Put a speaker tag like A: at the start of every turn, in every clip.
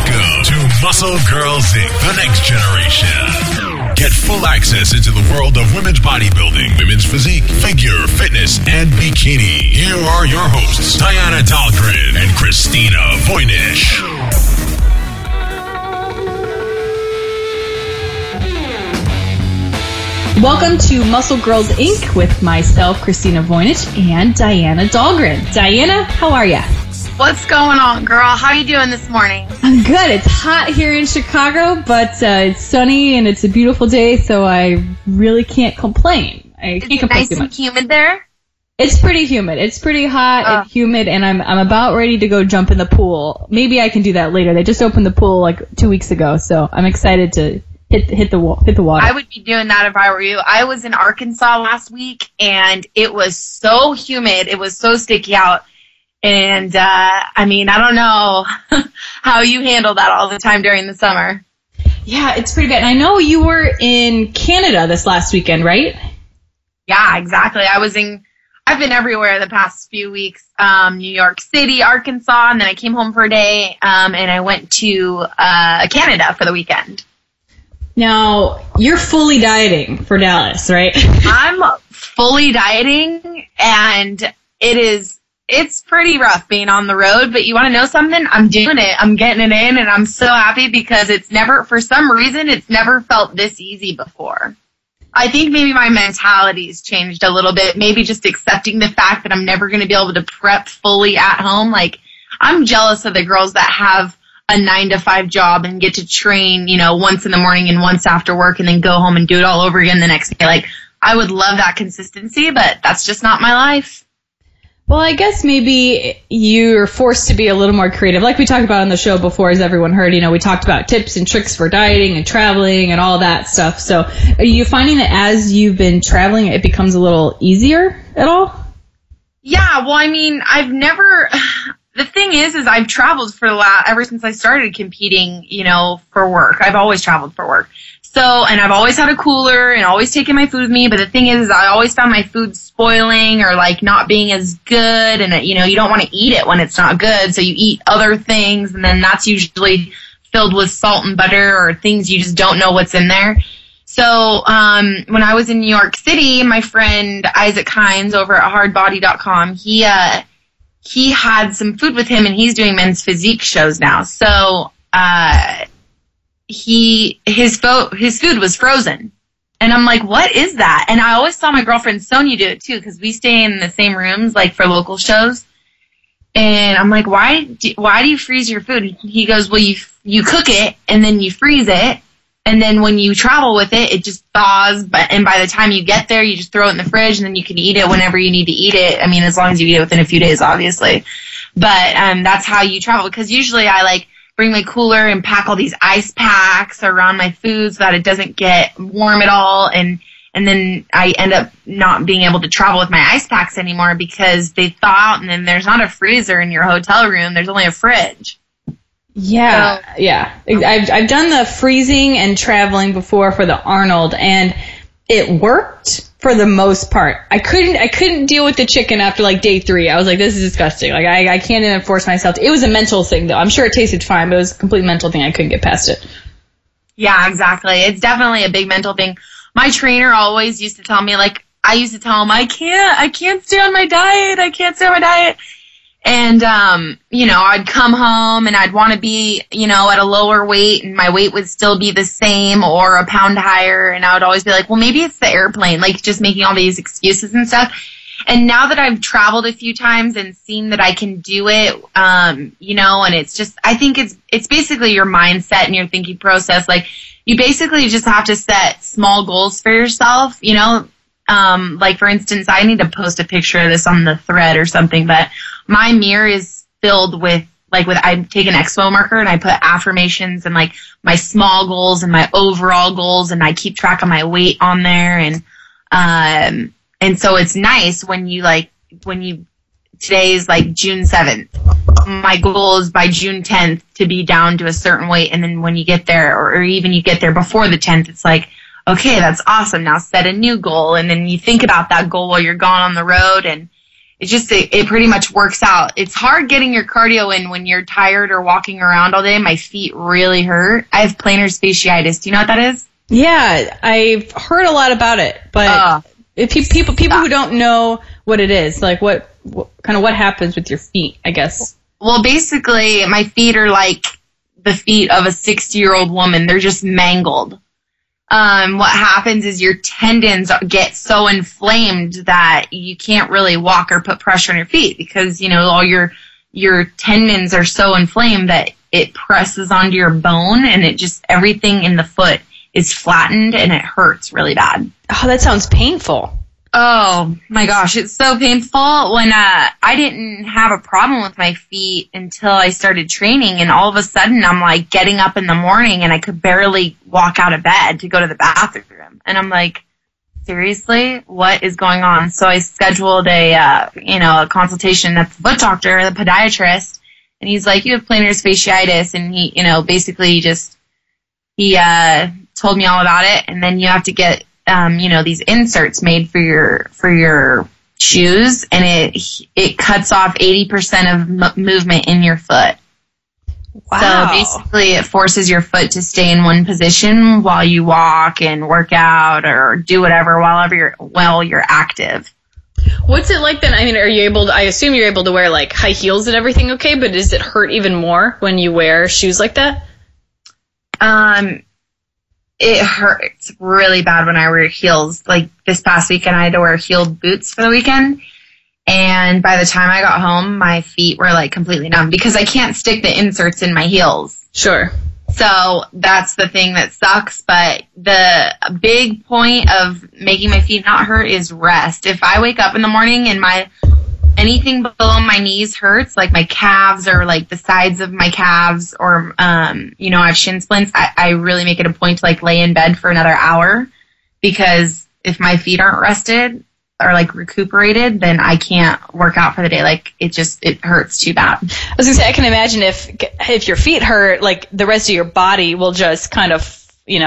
A: Welcome to Muscle Girls Inc., the next generation. Get full access into the world of women's bodybuilding, women's physique, figure, fitness, and bikini. Here are your hosts, Diana Dahlgren and Christina Voynich.
B: Welcome to Muscle Girls Inc. with myself, Christina Voynich, and Diana Dahlgren. Diana, how are ya?
C: What's going on, girl? How are you doing this morning?
B: I'm good. It's hot here in Chicago, but it's sunny and it's a beautiful day, so I really can't complain.
C: Is it nice and humid there?
B: It's pretty humid. It's pretty hot and humid, and I'm about ready to go jump in the pool. Maybe I can do that later. They just opened the pool like 2 weeks ago, so I'm excited to hit the water.
C: I would be doing that if I were you. I was in Arkansas last week, and it was so humid. It was so sticky out. And, I don't know how you handle that all the time during the summer.
B: Yeah, it's pretty bad. And I know you were in Canada this last weekend, right?
C: Yeah, exactly. I've been everywhere the past few weeks. New York City, Arkansas, and then I came home for a day, and I went to, Canada for the weekend.
B: Now, you're fully dieting for Dallas, right?
C: I'm fully dieting, and it's pretty rough being on the road, but you want to know something? I'm doing it. I'm getting it in, and I'm so happy because for some reason, it's never felt this easy before. I think maybe my mentality's changed a little bit, maybe just accepting the fact that I'm never going to be able to prep fully at home. Like, I'm jealous of the girls that have a 9-to-5 job and get to train, once in the morning and once after work and then go home and do it all over again the next day. Like, I would love that consistency, but that's just not my life.
B: Well, I guess maybe you're forced to be a little more creative. Like we talked about on the show before, as everyone heard, we talked about tips and tricks for dieting and traveling and all that stuff. So are you finding that as you've been traveling, it becomes a little easier at all?
C: Yeah, well, the thing is I've traveled ever since I started competing, for work. I've always traveled for work. So, and I've always had a cooler and always taken my food with me, but the thing is I always found my food spoiling or not being as good, and you don't want to eat it when it's not good, so you eat other things, and then that's usually filled with salt and butter or things you just don't know what's in there. So, when I was in New York City, my friend Isaac Hines over at hardbody.com, he had some food with him, and he's doing men's physique shows now. So, his food was frozen. And I'm like, what is that? And I always saw my girlfriend Sonia do it too, because we stay in the same rooms, for local shows. And I'm like, why do you freeze your food? He goes, well, you cook it and then you freeze it. And then when you travel with it, it just thaws. And by the time you get there, you just throw it in the fridge and then you can eat it whenever you need to eat it. As long as you eat it within a few days, obviously. But, that's how you travel. Because usually I bring my cooler and pack all these ice packs around my food so that it doesn't get warm at all. And then I end up not being able to travel with my ice packs anymore because they thaw out, and then there's not a freezer in your hotel room. There's only a fridge.
B: Yeah, so, yeah. I've done the freezing and traveling before for the Arnold, and it worked for the most part. I couldn't deal with the chicken after day 3. I was like, this is disgusting. I can't even force myself to. It was a mental thing though. I'm sure it tasted fine, but it was a complete mental thing. I couldn't get past it.
C: Yeah, exactly. It's definitely a big mental thing. My trainer always used to tell me, I used to tell him, I can't stay on my diet. I can't stay on my diet. And, I'd come home and I'd want to be, at a lower weight, and my weight would still be the same or a pound higher. And I would always be like, well, maybe it's the airplane, just making all these excuses and stuff. And now that I've traveled a few times and seen that I can do it, and it's just, I think it's basically your mindset and your thinking process. You basically just have to set small goals for yourself, for instance, I need to post a picture of this on the thread or something, but my mirror is filled with I take an expo marker and I put affirmations and my small goals and my overall goals, and I keep track of my weight on there. And so it's nice when today's June 7th. My goal is by June 10th to be down to a certain weight. And then when you get there, or even you get there before the 10th, it's okay, that's awesome. Now set a new goal. And then you think about that goal while you're gone on the road, and it pretty much works out. It's hard getting your cardio in when you're tired or walking around all day. My feet really hurt. I have plantar fasciitis. Do you know what that is?
B: Yeah, I've heard a lot about it, but if people who don't know what it is, like what happens with your feet, I guess.
C: Well, basically, my feet are like the feet of a 60-year-old woman. They're just mangled. What happens is your tendons get so inflamed that you can't really walk or put pressure on your feet because, all your tendons are so inflamed that it presses onto your bone and everything in the foot is flattened and it hurts really bad.
B: Oh, that sounds painful.
C: Oh my gosh, it's so painful. When I didn't have a problem with my feet until I started training, and all of a sudden I'm like getting up in the morning and I could barely walk out of bed to go to the bathroom. And I'm like, seriously, what is going on? So I scheduled a consultation at the foot doctor, the podiatrist, and he's like, you have plantar fasciitis, and he, basically he told me all about it, and then you have to get these inserts made for your shoes, and it cuts off 80% of movement in your foot. Wow. So basically it forces your foot to stay in one position while you walk and work out or do whatever while you're active.
B: What's it like then? I mean, I assume you're able to wear like high heels and everything okay, but does it hurt even more when you wear shoes like that? It
C: hurts really bad when I wear heels. Like this past weekend, I had to wear heeled boots for the weekend. And by the time I got home, my feet were like completely numb because I can't stick the inserts in my heels.
B: Sure.
C: So that's the thing that sucks. But the big point of making my feet not hurt is rest. If I wake up in the morning and anything below my knees hurts, like my calves or like the sides of my calves or, I have shin splints, I really make it a point to like lay in bed for another hour because if my feet aren't rested or like recuperated, then I can't work out for the day. Like it hurts too bad.
B: I was gonna say, I can imagine if your feet hurt, like the rest of your body will just kind of,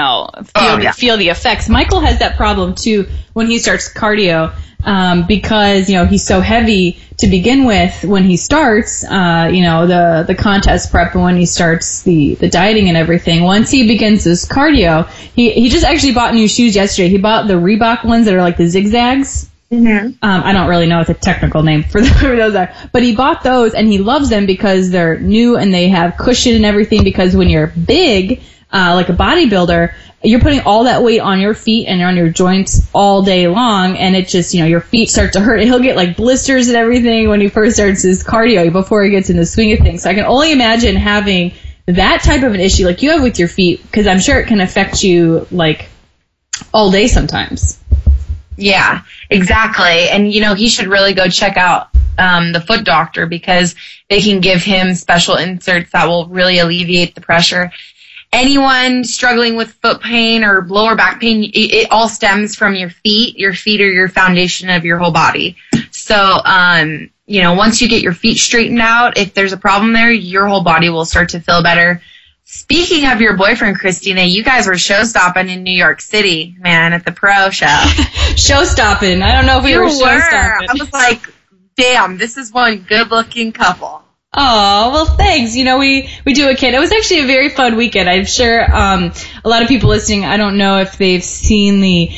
B: feel the effects. Michael has that problem too when he starts cardio. Because, he's so heavy to begin with when he starts, the contest prep and when he starts the dieting and everything. Once he begins his cardio, he just actually bought new shoes yesterday. He bought the Reebok ones that are like the zigzags. Mm-hmm. I don't really know what the technical name for those are, but he bought those and he loves them because they're new and they have cushion and everything because when you're big, like a bodybuilder, you're putting all that weight on your feet and on your joints all day long, and it just, your feet start to hurt. He'll get like blisters and everything when he first starts his cardio before he gets in the swing of things. So I can only imagine having that type of an issue like you have with your feet, because I'm sure it can affect you like all day sometimes.
C: Yeah, exactly. And, he should really go check out the foot doctor because they can give him special inserts that will really alleviate the pressure. Anyone struggling with foot pain or lower back pain, it all stems from your feet. Your feet are your foundation of your whole body. So, once you get your feet straightened out, if there's a problem there, your whole body will start to feel better. Speaking of your boyfriend, Christina, you guys were show-stopping in New York City, man, at the pro show.
B: Show-stopping. I don't know if we were show-stopping.
C: I was like, damn, this is one good-looking couple.
B: Oh, well, thanks. We do a kid. It was actually a very fun weekend. I'm sure a lot of people listening, I don't know if they've seen the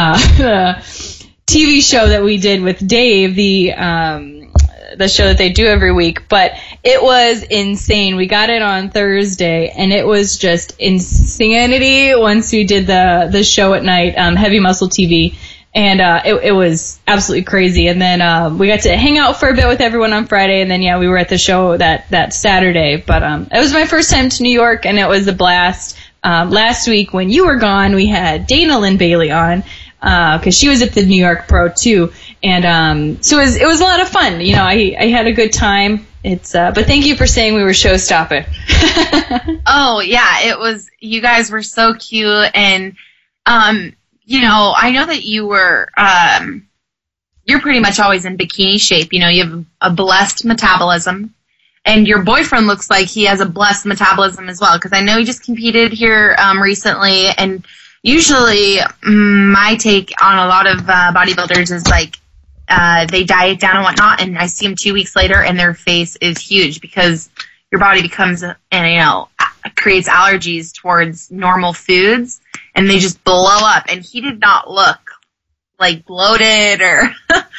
B: TV show that we did with Dave, the show that they do every week, but it was insane. We got it on Thursday, and it was just insanity once we did the show at night, Heavy Muscle TV. And it was absolutely crazy. And then we got to hang out for a bit with everyone on Friday. And then, we were at the show that Saturday. But it was my first time to New York, and it was a blast. Last week when you were gone, we had Dana Lynn Bailey on because she was at the New York Pro, too. And so it was a lot of fun. I had a good time. But thank you for saying we were show-stopping.
C: Oh, yeah. It was. You guys were so cute. And I know that you were, you're pretty much always in bikini shape. You have a blessed metabolism, and your boyfriend looks like he has a blessed metabolism as well, because I know he just competed here recently, and usually my take on a lot of bodybuilders is like, they diet down and whatnot, and I see them 2 weeks later, and their face is huge because your body becomes, creates allergies towards normal foods, and they just blow up. And he did not look like bloated or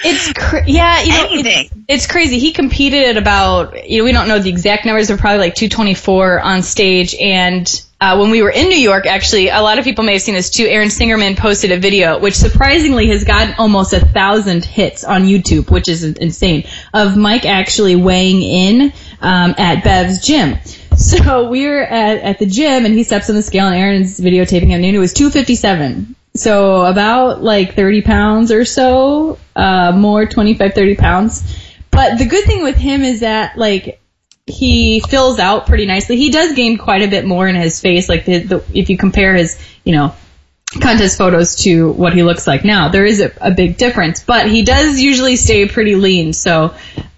C: anything.
B: It's crazy. He competed at about, we don't know the exact numbers, of probably like 224 on stage. And when we were in New York, actually, a lot of people may have seen this too. Aaron Singerman posted a video, which surprisingly has gotten almost 1,000 hits on YouTube, which is insane, of Mike actually weighing in at Bev's gym. So we were at the gym, and he steps on the scale, and Aaron's videotaping him, and it was 257. So about like 30 pounds or so, more, 25, 30 pounds. But the good thing with him is that, like, he fills out pretty nicely. He does gain quite a bit more in his face. Like, if you compare his, contest photos to what he looks like now, there is a big difference. But he does usually stay pretty lean. So,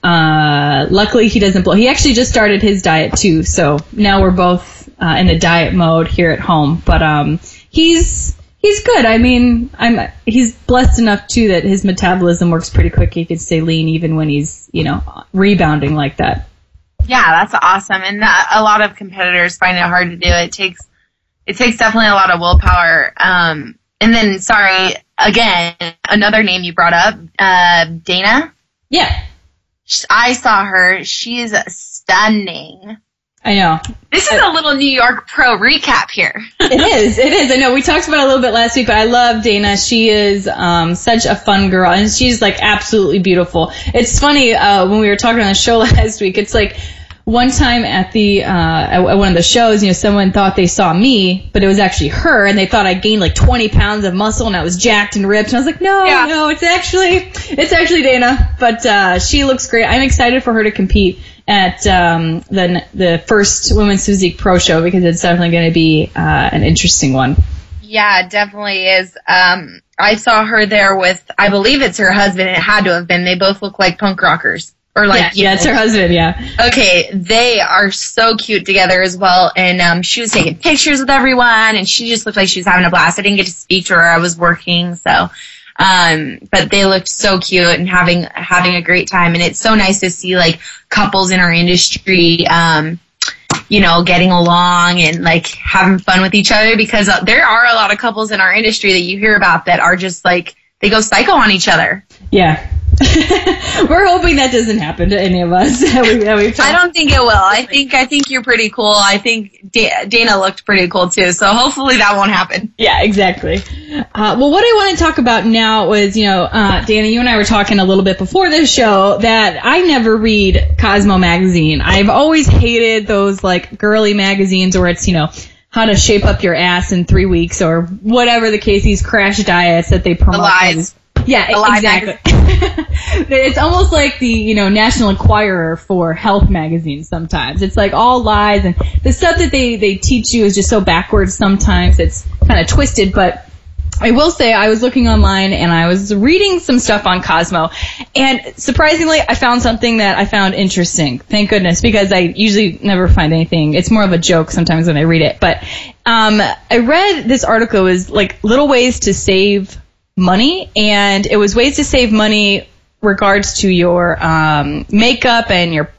B: luckily he doesn't blow. He actually just started his diet too. So now we're both in a diet mode here at home. But he's good. I mean, he's blessed enough too that his metabolism works pretty quick. He can stay lean even when he's, rebounding like that.
C: Yeah, that's awesome. And a lot of competitors find it hard to do. It takes definitely a lot of willpower. And then, sorry, again, another name you brought up, Dana.
B: Yeah.
C: I saw her. She is stunning.
B: I know.
C: This is a little New York Pro recap here.
B: It is. I know. We talked about it a little bit last week, but I love Dana. She is such a fun girl, and she's, like, absolutely beautiful. It's funny, when we were talking on the show last week, it's like one time at one of the shows, someone thought they saw me, but it was actually her, and they thought I gained like 20 pounds of muscle, and I was jacked and ripped, and I was like, no, it's actually Dana. But she looks great. I'm excited for her to compete at the first Women's Physique Pro Show, because it's definitely going to be an interesting one.
C: Yeah, it definitely is. I saw her there with, I believe it's her husband. It had to have been. They both look like punk rockers. Or like,
B: yeah, it's her husband, yeah.
C: Okay, they are so cute together as well. And she was taking pictures with everyone, and she just looked like she was having a blast. I didn't get to speak to her. I was working, so. But they looked so cute and having a great time. And it's so nice to see, like, couples in our industry, getting along and, like, having fun with each other, because there are a lot of couples in our industry that you hear about that are just, like, they go psycho on each other.
B: Yeah. We're hoping that doesn't happen to any of us.
C: I don't think it will. I think you're pretty cool. I think Dana looked pretty cool too. So hopefully that won't happen.
B: Yeah, exactly. Well, what I want to talk about now was, Dana, you and I were talking a little bit before this show that I never read Cosmo magazine. I've always hated those, like, girly magazines where it's, how to shape up your ass in 3 weeks or whatever the case, these crash diets that they promote.
C: The lies.
B: Yeah, exactly. It's almost like the, National Enquirer for health magazines sometimes. It's like all lies, and the stuff that they teach you is just so backwards sometimes. It's kind of twisted, but I will say I was looking online and I was reading some stuff on Cosmo, and surprisingly I found something that I found interesting. Thank goodness, because I usually never find anything. It's more of a joke sometimes when I read it. But I read this article. It was like little ways to save money, and it was ways to save money regards to your makeup and your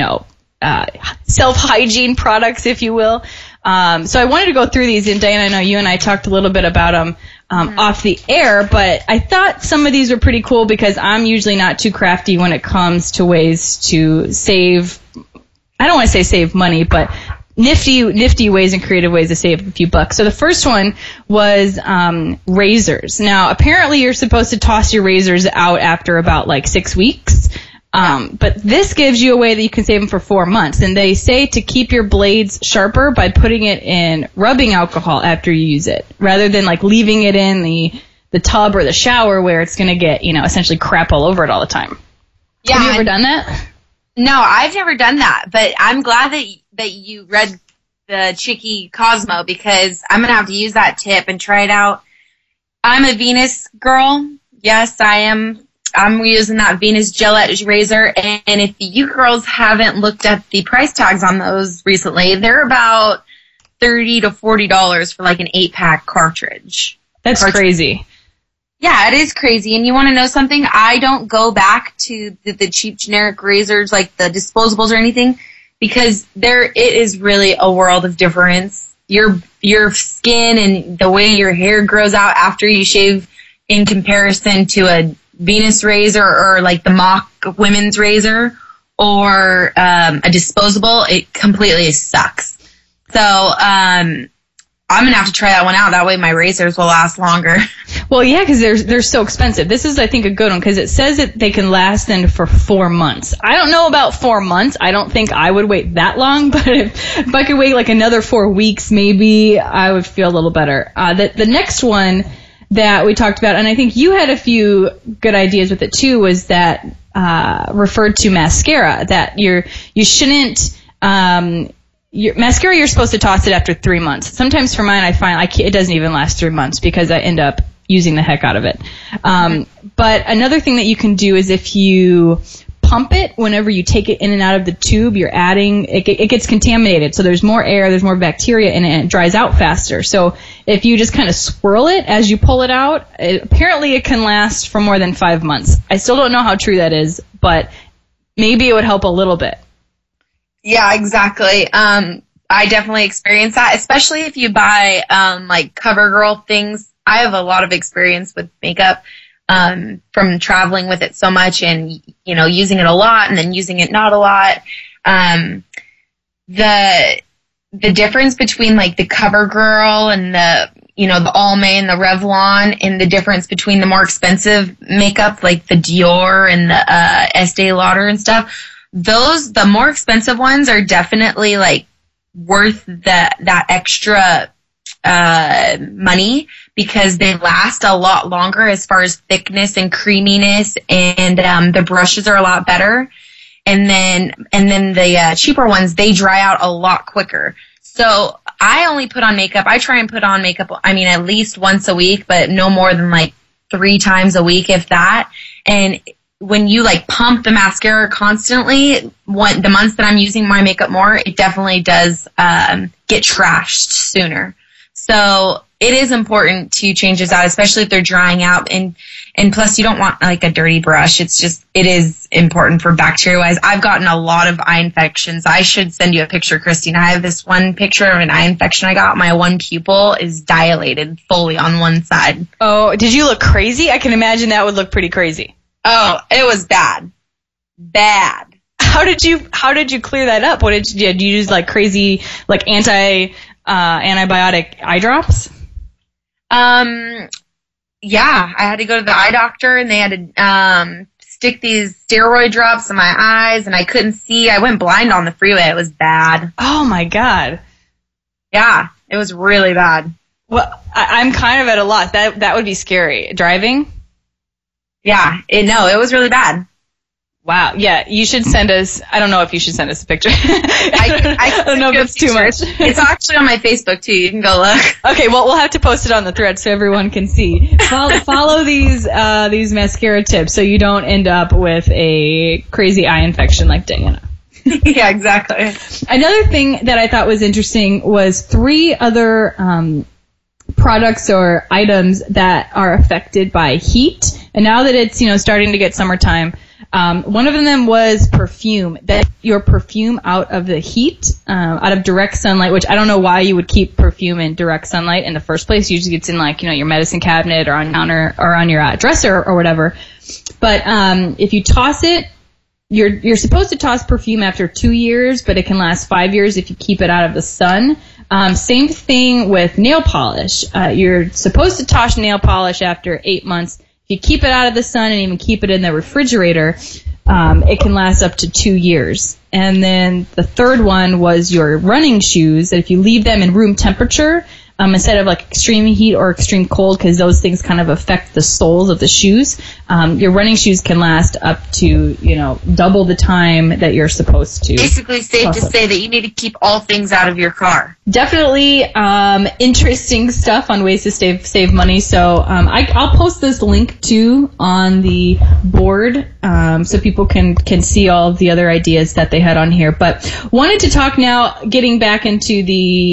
B: self-hygiene products, if you will. So I wanted to go through these, and Diana, I know you and I talked a little bit about them off the air, but I thought some of these were pretty cool because I'm usually not too crafty when it comes to ways to save, I don't want to say save money, but nifty ways and creative ways to save a few bucks. So the first one was razors. Now, apparently you're supposed to toss your razors out after about like 6 weeks. But this gives you a way that you can save them for 4 months. And they say to keep your blades sharper by putting it in rubbing alcohol after you use it, rather than like leaving it in the tub or the shower where it's going to get, essentially crap all over it all the time. Yeah. Have you ever done that?
C: No, I've never done that, but I'm glad that you read the Chicky Cosmo, because I'm going to have to use that tip and try it out. I'm a Venus girl. Yes, I am. I'm using that Venus Gillette razor, and if you girls haven't looked at the price tags on those recently, they're about $30 to $40 for like an 8-pack cartridge.
B: That's crazy.
C: Yeah, it is crazy. And you want to know something? I don't go back to the cheap generic razors like the disposables or anything because it is really a world of difference. Your skin and the way your hair grows out after you shave in comparison to a Venus razor or like the Mach women's razor or a disposable, it completely sucks. So I'm going to have to try that one out. That way my razors will last longer.
B: Well, yeah, because they're so expensive. This is, I think, a good one because it says that they can last then for 4 months. I don't know about 4 months. I don't think I would wait that long, but if I could wait like another 4 weeks, maybe I would feel a little better. The next one that we talked about, and I think you had a few good ideas with it too, was that referred to mascara, that you shouldn't mascara, you're supposed to toss it after 3 months. Sometimes for mine, I find it doesn't even last 3 months because I end up using the heck out of it. But another thing that you can do is if you pump it, whenever you take it in and out of the tube, you're adding, it gets contaminated. So there's more air, there's more bacteria in it, and it dries out faster. So if you just kind of swirl it as you pull it out, apparently it can last for more than 5 months. I still don't know how true that is, but maybe it would help a little bit.
C: Yeah, exactly. I definitely experienced that, especially if you buy like CoverGirl things. I have a lot of experience with makeup from traveling with it so much and, using it a lot and then using it not a lot. The difference between like the CoverGirl and the Almay and the Revlon, and the difference between the more expensive makeup like the Dior and the Estee Lauder and stuff, the more expensive ones are definitely like worth that extra money because they last a lot longer as far as thickness and creaminess, and the brushes are a lot better. And then the cheaper ones, they dry out a lot quicker. So I only put on makeup. I try and put on makeup, at least once a week, but no more than like 3 times a week, if that. And when you like pump the mascara constantly, the months that I'm using my makeup more, it definitely does get trashed sooner. So it is important to change those out, especially if they're drying out. And plus you don't want like a dirty brush. It is important for bacteria wise. I've gotten a lot of eye infections. I should send you a picture, Christine. I have this one picture of an eye infection I got. My one pupil is dilated fully on one side.
B: Oh, did you look crazy? I can imagine that would look pretty crazy.
C: Oh, it was bad. Bad.
B: How did you clear that up? What did you use like crazy, like antibiotic eye drops?
C: Yeah, I had to go to the eye doctor and they had to stick these steroid drops in my eyes and I couldn't see. I went blind on the freeway. It was bad.
B: Oh my God.
C: Yeah, it was really bad.
B: Well, I'm kind of at a loss. That would be scary. Driving?
C: Yeah, it was really bad.
B: Wow. Yeah, you should send us. I don't know if you should send us a picture. I don't know if it's too much.
C: It's actually on my Facebook too. You can go look.
B: Okay, well we'll have to post it on the thread so everyone can see. Follow these mascara tips so you don't end up with a crazy eye infection like Diana.
C: Yeah, exactly.
B: Another thing that I thought was interesting was 3 other products or items that are affected by heat. And now that it's starting to get summertime. One of them was perfume, that your perfume out of the heat, out of direct sunlight, which I don't know why you would keep perfume in direct sunlight in the first place. Usually it's in like, your medicine cabinet or on your dresser or whatever. But, if you toss it, you're supposed to toss perfume after 2 years, but it can last 5 years if you keep it out of the sun. Same thing with nail polish. You're supposed to toss nail polish after 8 months. If you keep it out of the sun and even keep it in the refrigerator, it can last up to 2 years. And then the third one was your running shoes, that if you leave them in room temperature, instead of like extreme heat or extreme cold, because those things kind of affect the soles of the shoes, your running shoes can last up to, double the time that you're supposed to.
C: Basically safe to say that you need to keep all things out of your car.
B: Definitely interesting stuff on ways to save money. So I'll post this link too on the board so people can see all of the other ideas that they had on here. But wanted to talk now, getting back into the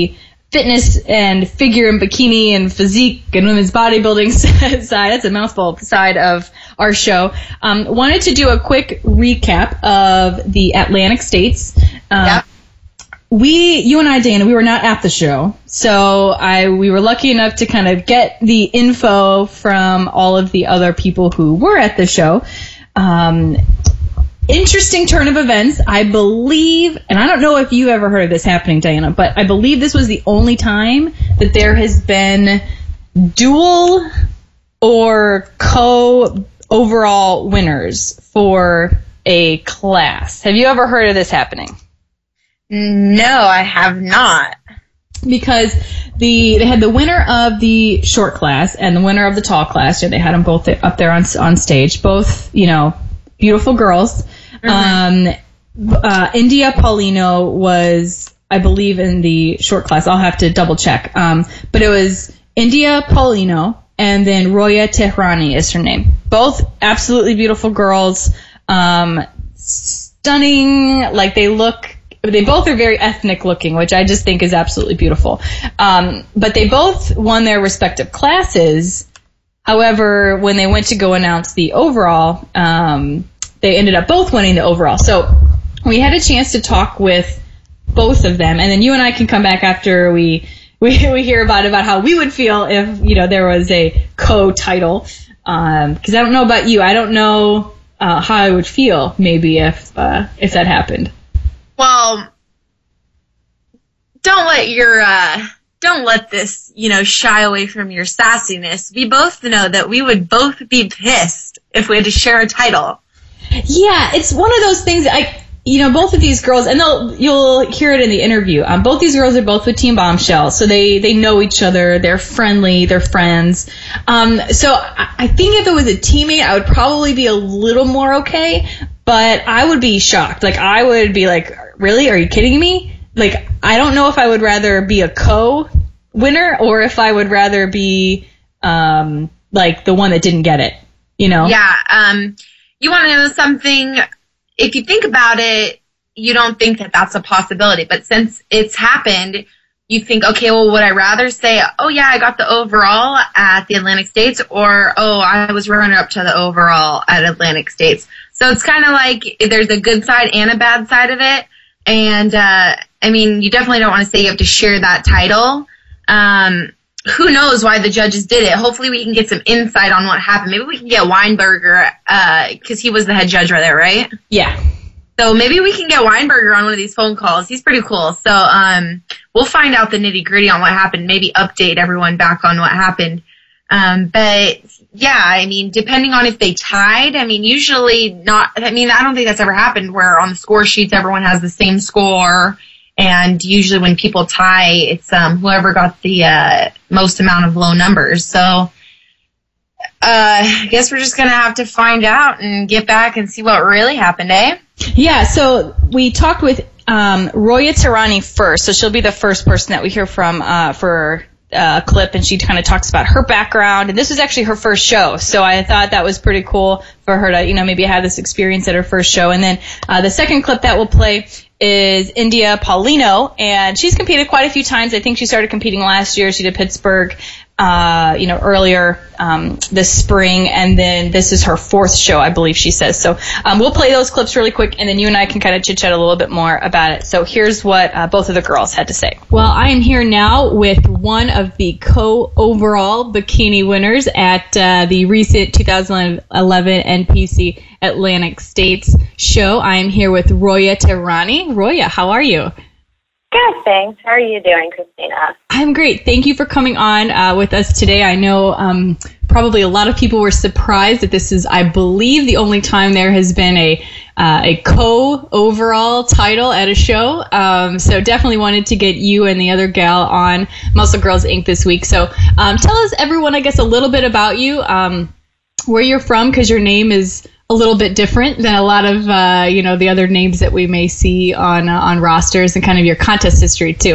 B: fitness and figure and bikini and physique and women's bodybuilding side, that's a mouthful, side of our show. Wanted to do a quick recap of the Atlantic States.
C: Yep.
B: You and I, Dana, we were not at the show, so we were lucky enough to kind of get the info from all of the other people who were at the show. Interesting turn of events, I believe, and I don't know if you ever heard of this happening, Diana, but I believe this was the only time that there has been dual or co-overall winners for a class. Have you ever heard of this happening?
C: No, I have not.
B: Because they had the winner of the short class and the winner of the tall class. They had them both up there on stage. Both, beautiful girls. Mm-hmm. India Paulino was, I believe, in the short class. I'll have to double check. But it was India Paulino and then Roya Tehrani is her name. Both absolutely beautiful girls. Stunning. Like they both are very ethnic looking, which I just think is absolutely beautiful. But they both won their respective classes. However, when they went to go announce the overall, they ended up both winning the overall. So we had a chance to talk with both of them, and then you and I can come back after we hear about how we would feel if there was a co-title. Because I don't know about you, I don't know how I would feel maybe if that happened.
C: Well, don't let this shy away from your sassiness. We both know that we would both be pissed if we had to share a title.
B: Yeah, it's one of those things. Both of these girls, and you'll hear it in the interview. Both these girls are both with Team Bombshell, so they know each other. They're friendly. They're friends. So I think if it was a teammate, I would probably be a little more okay. But I would be shocked. Like I would be like, really? Are you kidding me? Like I don't know if I would rather be a co-winner or if I would rather be like the one that didn't get it.
C: Yeah. You want to know something? If you think about it, you don't think that that's a possibility. But since it's happened, you think, okay, well, would I rather say, oh, yeah, I got the overall at the Atlantic States, or, oh, I was runner-up to the overall at Atlantic States. So it's kind of like there's a good side and a bad side of it. And, you definitely don't want to say you have to share that title. Who knows why the judges did it? Hopefully we can get some insight on what happened. Maybe we can get Weinberger, because he was the head judge right there, right?
B: Yeah.
C: So maybe we can get Weinberger on one of these phone calls. He's pretty cool. So we'll find out the nitty-gritty on what happened, maybe update everyone back on what happened. But, yeah, depending on if they tied, usually not. I don't think that's ever happened where on the score sheets everyone has the same score. And usually when people tie, it's whoever got the most amount of low numbers. So I guess we're just going to have to find out and get back and see what really happened, eh?
B: Yeah, so we talked with Roya Tehrani first. So she'll be the first person that we hear from for a clip, and she kind of talks about her background. And this was actually her first show, so I thought that was pretty cool for her to, maybe have this experience at her first show. And then the second clip that we'll play is India Paulino, and she's competed quite a few times. I think she started competing last year. She did Pittsburgh, earlier this spring, and then this is her fourth show, I believe she says. So we'll play those clips really quick, and then you and I can kind of chit-chat a little bit more about it. So here's what both of the girls had to say. Well, I am here now with one of the co-overall bikini winners at the recent 2011 NPC Atlantic States show. I am here with Roya Tehrani. Roya, how are you?
D: Good, thanks. How are you doing, Christina?
B: I'm great. Thank you for coming on with us today. I know probably a lot of people were surprised that this is, I believe, the only time there has been a co-overall title at a show. So definitely wanted to get you and the other gal on Muscle Girls Inc. this week. So tell us, everyone, I guess, a little bit about you, where you're from, because your name is a little bit different than a lot of, the other names that we may see on rosters, and kind of your contest history, too.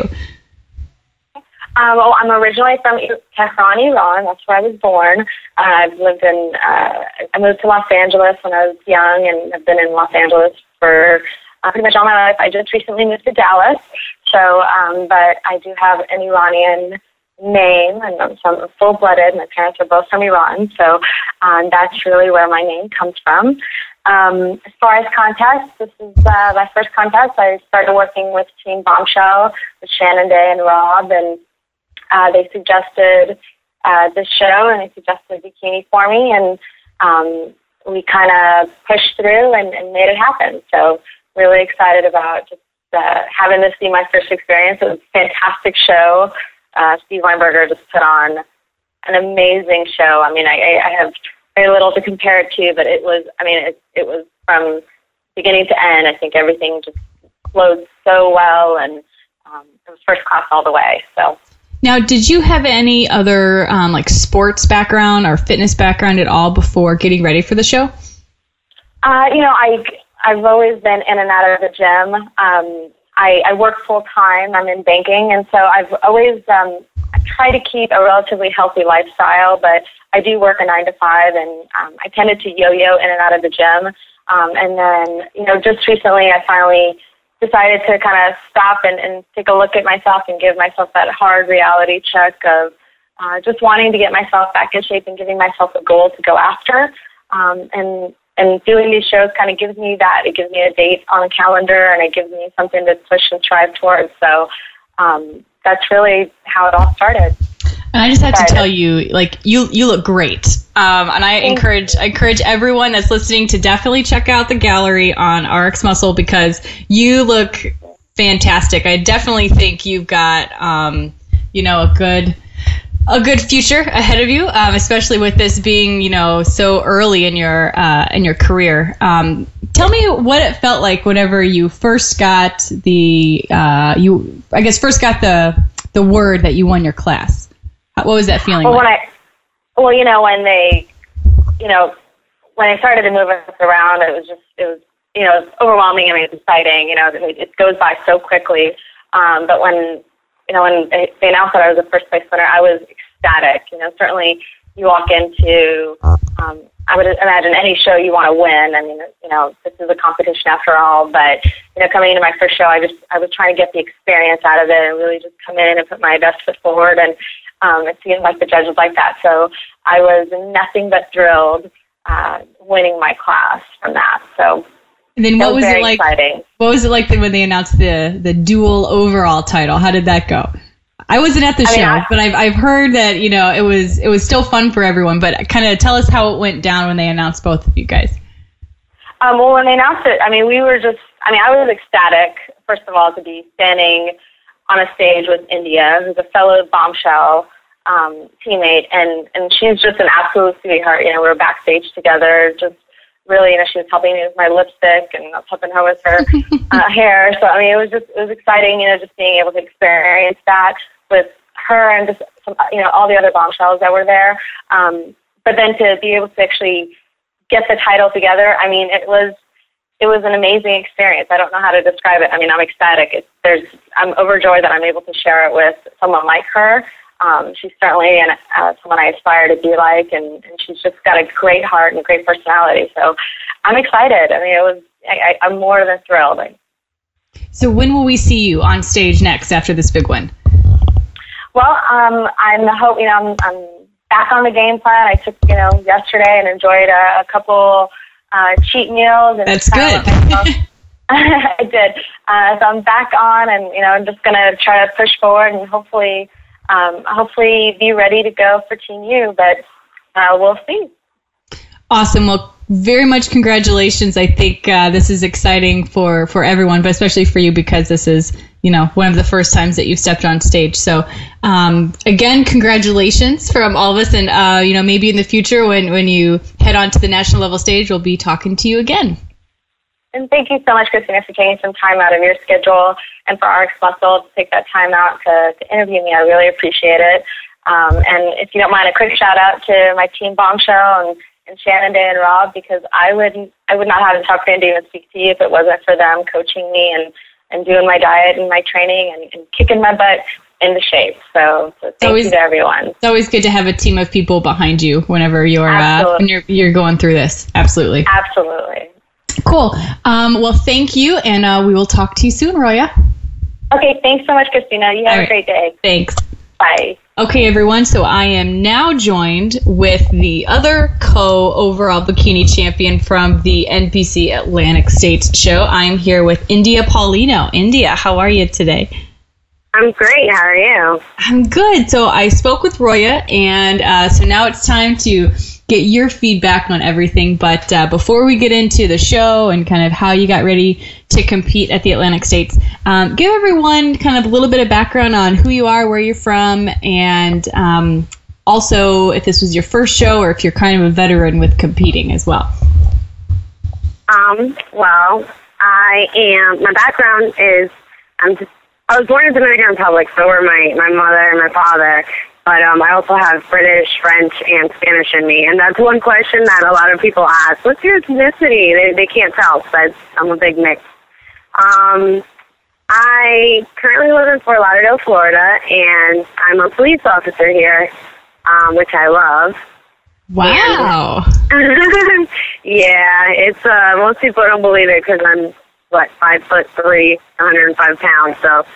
D: Well, I'm originally from Tehran, Iran. That's where I was born. I moved to Los Angeles when I was young, and have been in Los Angeles for pretty much all my life. I just recently moved to Dallas, So, but I do have an Iranian name, and I'm full-blooded. My parents are both from Iran, so that's really where my name comes from. As far as contests, this is my first contest. I started working with Team Bombshell, with Shannon Day and Rob, and they suggested this show, and they suggested bikini for me, and we kind of pushed through and made it happen. So really excited about just having this be my first experience. It was a fantastic show. Steve Weinberger just put on an amazing show. I mean, I have very little to compare it to, but it was from beginning to end. I think everything just flowed so well, and it was first class all the way. So.
B: Now, did you have any other like sports background or fitness background at all before getting ready for the show?
D: I've always been in and out of the gym. I work full time. I'm in banking, and so I've always I try to keep a relatively healthy lifestyle. But I do work a 9 to 5, and I tended to yo-yo in and out of the gym. And then, just recently, I finally decided to kind of stop and take a look at myself and give myself that hard reality check of just wanting to get myself back in shape and giving myself a goal to go after. And doing these shows kind of gives me that. It gives me a date on a calendar, and it gives me something to push and strive towards. So that's really how it all started.
B: And I just have to tell you, like, you look great. And I encourage everyone that's listening to definitely check out the gallery on RX Muscle, because you look fantastic. I definitely think you've got, a good future ahead of you, especially with this being, so early in your career. Tell me what it felt like whenever you first got the word that you won your class. What was that feeling like? When they started to move us around, it was overwhelming. I mean, it's exciting. It goes by so quickly. But when they announced that I was a first place winner, I was ecstatic. Certainly you walk into, I would imagine any show you want to win. I mean, this is a competition after all, but, coming into my first show, I was trying to get the experience out of it and really just come in and put my best foot forward, and it seemed like the judges like that. So I was nothing but thrilled, winning my class from that. So. And then what was it like?
D: Exciting.
B: What was it like when they announced the dual overall title? How did that go? I wasn't at the show, but I've heard that it was still fun for everyone. But kind of tell us how it went down when they announced both of you guys.
D: Well, when they announced it, I was ecstatic. First of all, to be standing on a stage with India, who's a fellow Bombshell teammate, and she's just an absolute sweetheart. We were backstage together, just. Really, she was helping me with my lipstick, and I was helping her with her hair. So, it was exciting, just being able to experience that with her and just, all the other Bombshells that were there. But then to be able to actually get the title together, it was an amazing experience. I don't know how to describe it. I'm ecstatic. I'm overjoyed that I'm able to share it with someone like her. She's certainly someone I aspire to be like, and she's just got a great heart and a great personality. So I'm excited. I'm more than thrilled.
B: So when will we see you on stage next after this big win?
D: Well, I'm back on the game plan. I took, yesterday and enjoyed a couple cheat meals. And
B: that's good.
D: I did. So I'm back on, and I'm just going to try to push forward and hopefully be ready to go for Team U, but we'll see.
B: Awesome. Well, very much congratulations. I think this is exciting for everyone, but especially for you, because this is, one of the first times that you've stepped on stage. So, again, congratulations from all of us. And, maybe in the future when you head on to the national level stage, we'll be talking to you again.
D: And thank you so much, Christina, for taking some time out of your schedule and for RX Muscle to take that time out to interview me. I really appreciate it. And if you don't mind, a quick shout out to my team Bombshell and Shannon Day and Rob, because I would not have the opportunity to even speak to you if it wasn't for them coaching me and doing my diet and my training and kicking my butt into shape. So thank you to everyone.
B: It's always good to have a team of people behind you whenever you're going through this. Absolutely.
D: Absolutely.
B: Cool. Well, thank you, and we will talk to you soon, Roya.
D: Okay, thanks so much, Christina. You have a great day.
B: Thanks.
D: Bye.
B: Okay, everyone, so I am now joined with the other co-overall bikini champion from the NPC Atlantic States show. I am here with India Paulino. India, how are you today?
D: I'm great. How are you?
B: I'm good. So I spoke with Roya, and so now it's time to get your feedback on everything. But before we get into the show and kind of how you got ready to compete at the Atlantic States, give everyone kind of a little bit of background on who you are, where you're from, and also if this was your first show or if you're kind of a veteran with competing as well.
D: Well, my background is, I was born in the Dominican Republic, so were my mother and my father. But I also have British, French, and Spanish in me. And that's one question that a lot of people ask. What's your ethnicity? They can't tell, because I'm a big mix. I currently live in Fort Lauderdale, Florida, and I'm a police officer here, which I love.
B: Wow.
D: And, yeah, it's most people don't believe it because I'm 5'3", 105 pounds. So.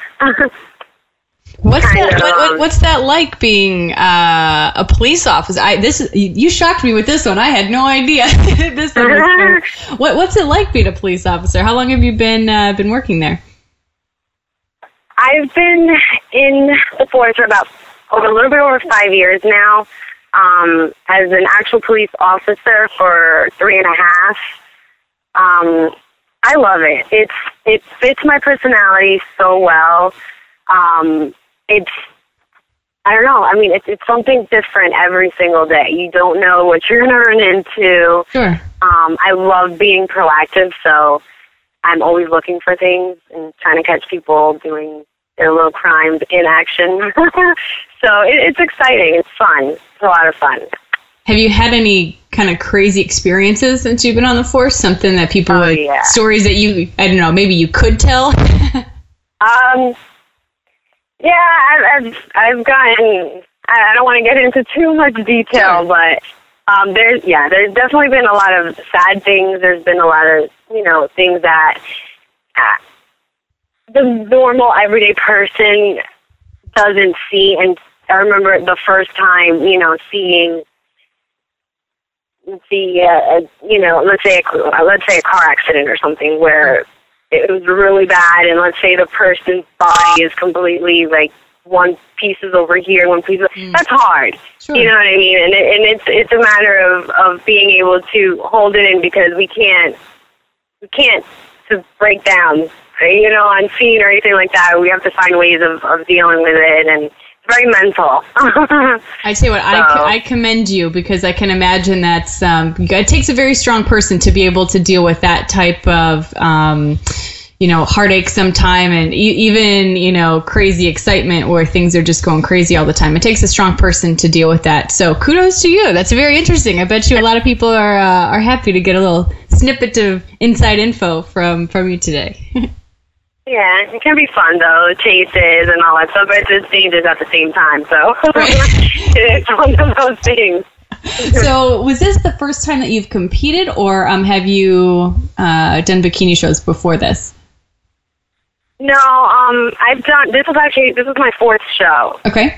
B: What's that like being a police officer? You shocked me with this one. I had no idea. What's it like being a police officer? How long have you been working there?
D: I've been in the force for about a little bit over 5 years now. As an actual police officer for 3.5. I love it. It fits my personality so well. I don't know. I mean, it's something different every single day. You don't know what you're going to run into.
B: Sure.
D: I love being proactive, so I'm always looking for things and trying to catch people doing their little crimes in action. So it's exciting. It's fun. It's a lot of fun.
B: Have you had any kind of crazy experiences since you've been on the force? Something that people, stories that I don't know, maybe you could tell?
D: Yeah, I've gotten, I don't want to get into too much detail, but there's definitely been a lot of sad things. There's been a lot of, things that the normal everyday person doesn't see. And I remember the first time, seeing let's say a car accident or something where it was really bad, and let's say the person's body is completely like one piece is over here, one piece. That's hard. Sure. You know what I mean? And it's a matter of being able to hold it in, because we can't just break down, on scene or anything like that. We have to find ways of dealing with it, and it's very mental.
B: I tell you what, I commend you, because I can imagine that's it takes a very strong person to be able to deal with that type of heartache sometime, and even crazy excitement where things are just going crazy all the time. It takes a strong person to deal with that. So kudos to you. That's very interesting. I bet you a lot of people are happy to get a little snippet of inside info from you today.
D: Yeah, it can be fun, though, chases and all that stuff, but it's dangerous at the same time, so it's one of those things.
B: So was this the first time that you've competed, or have you done bikini shows before this?
D: No, this was my fourth show.
B: Okay.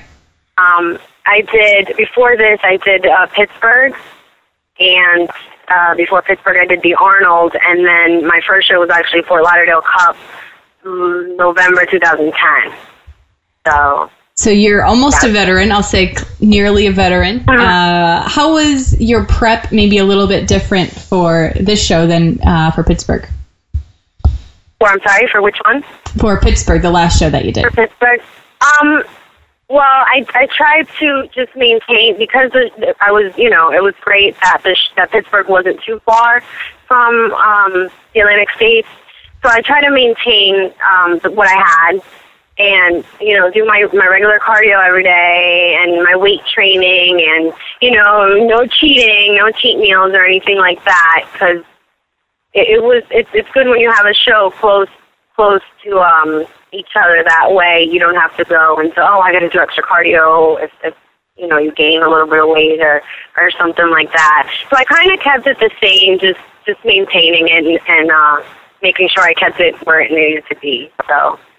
D: Before this, I did Pittsburgh, and before Pittsburgh, I did the Arnold, and then my first show was actually Fort Lauderdale Cup, November 2010. So you're almost a veteran. I'll say nearly a veteran.
B: How was your prep maybe a little bit different for this show than for Pittsburgh?
D: I'm sorry, for which one?
B: For Pittsburgh, the last show that you did.
D: For Pittsburgh? Well, I tried to just maintain, because it was great that Pittsburgh wasn't too far from the Atlantic States. So I try to maintain what I had, and do my regular cardio every day, and my weight training, and no cheating, no cheat meals or anything like that, because it's good when you have a show close to each other. That way you don't have to go and say, I got to do extra cardio if you gain a little bit of weight or something like that. So I kind of kept it the same, just maintaining it and making sure I kept it where it needed to be. So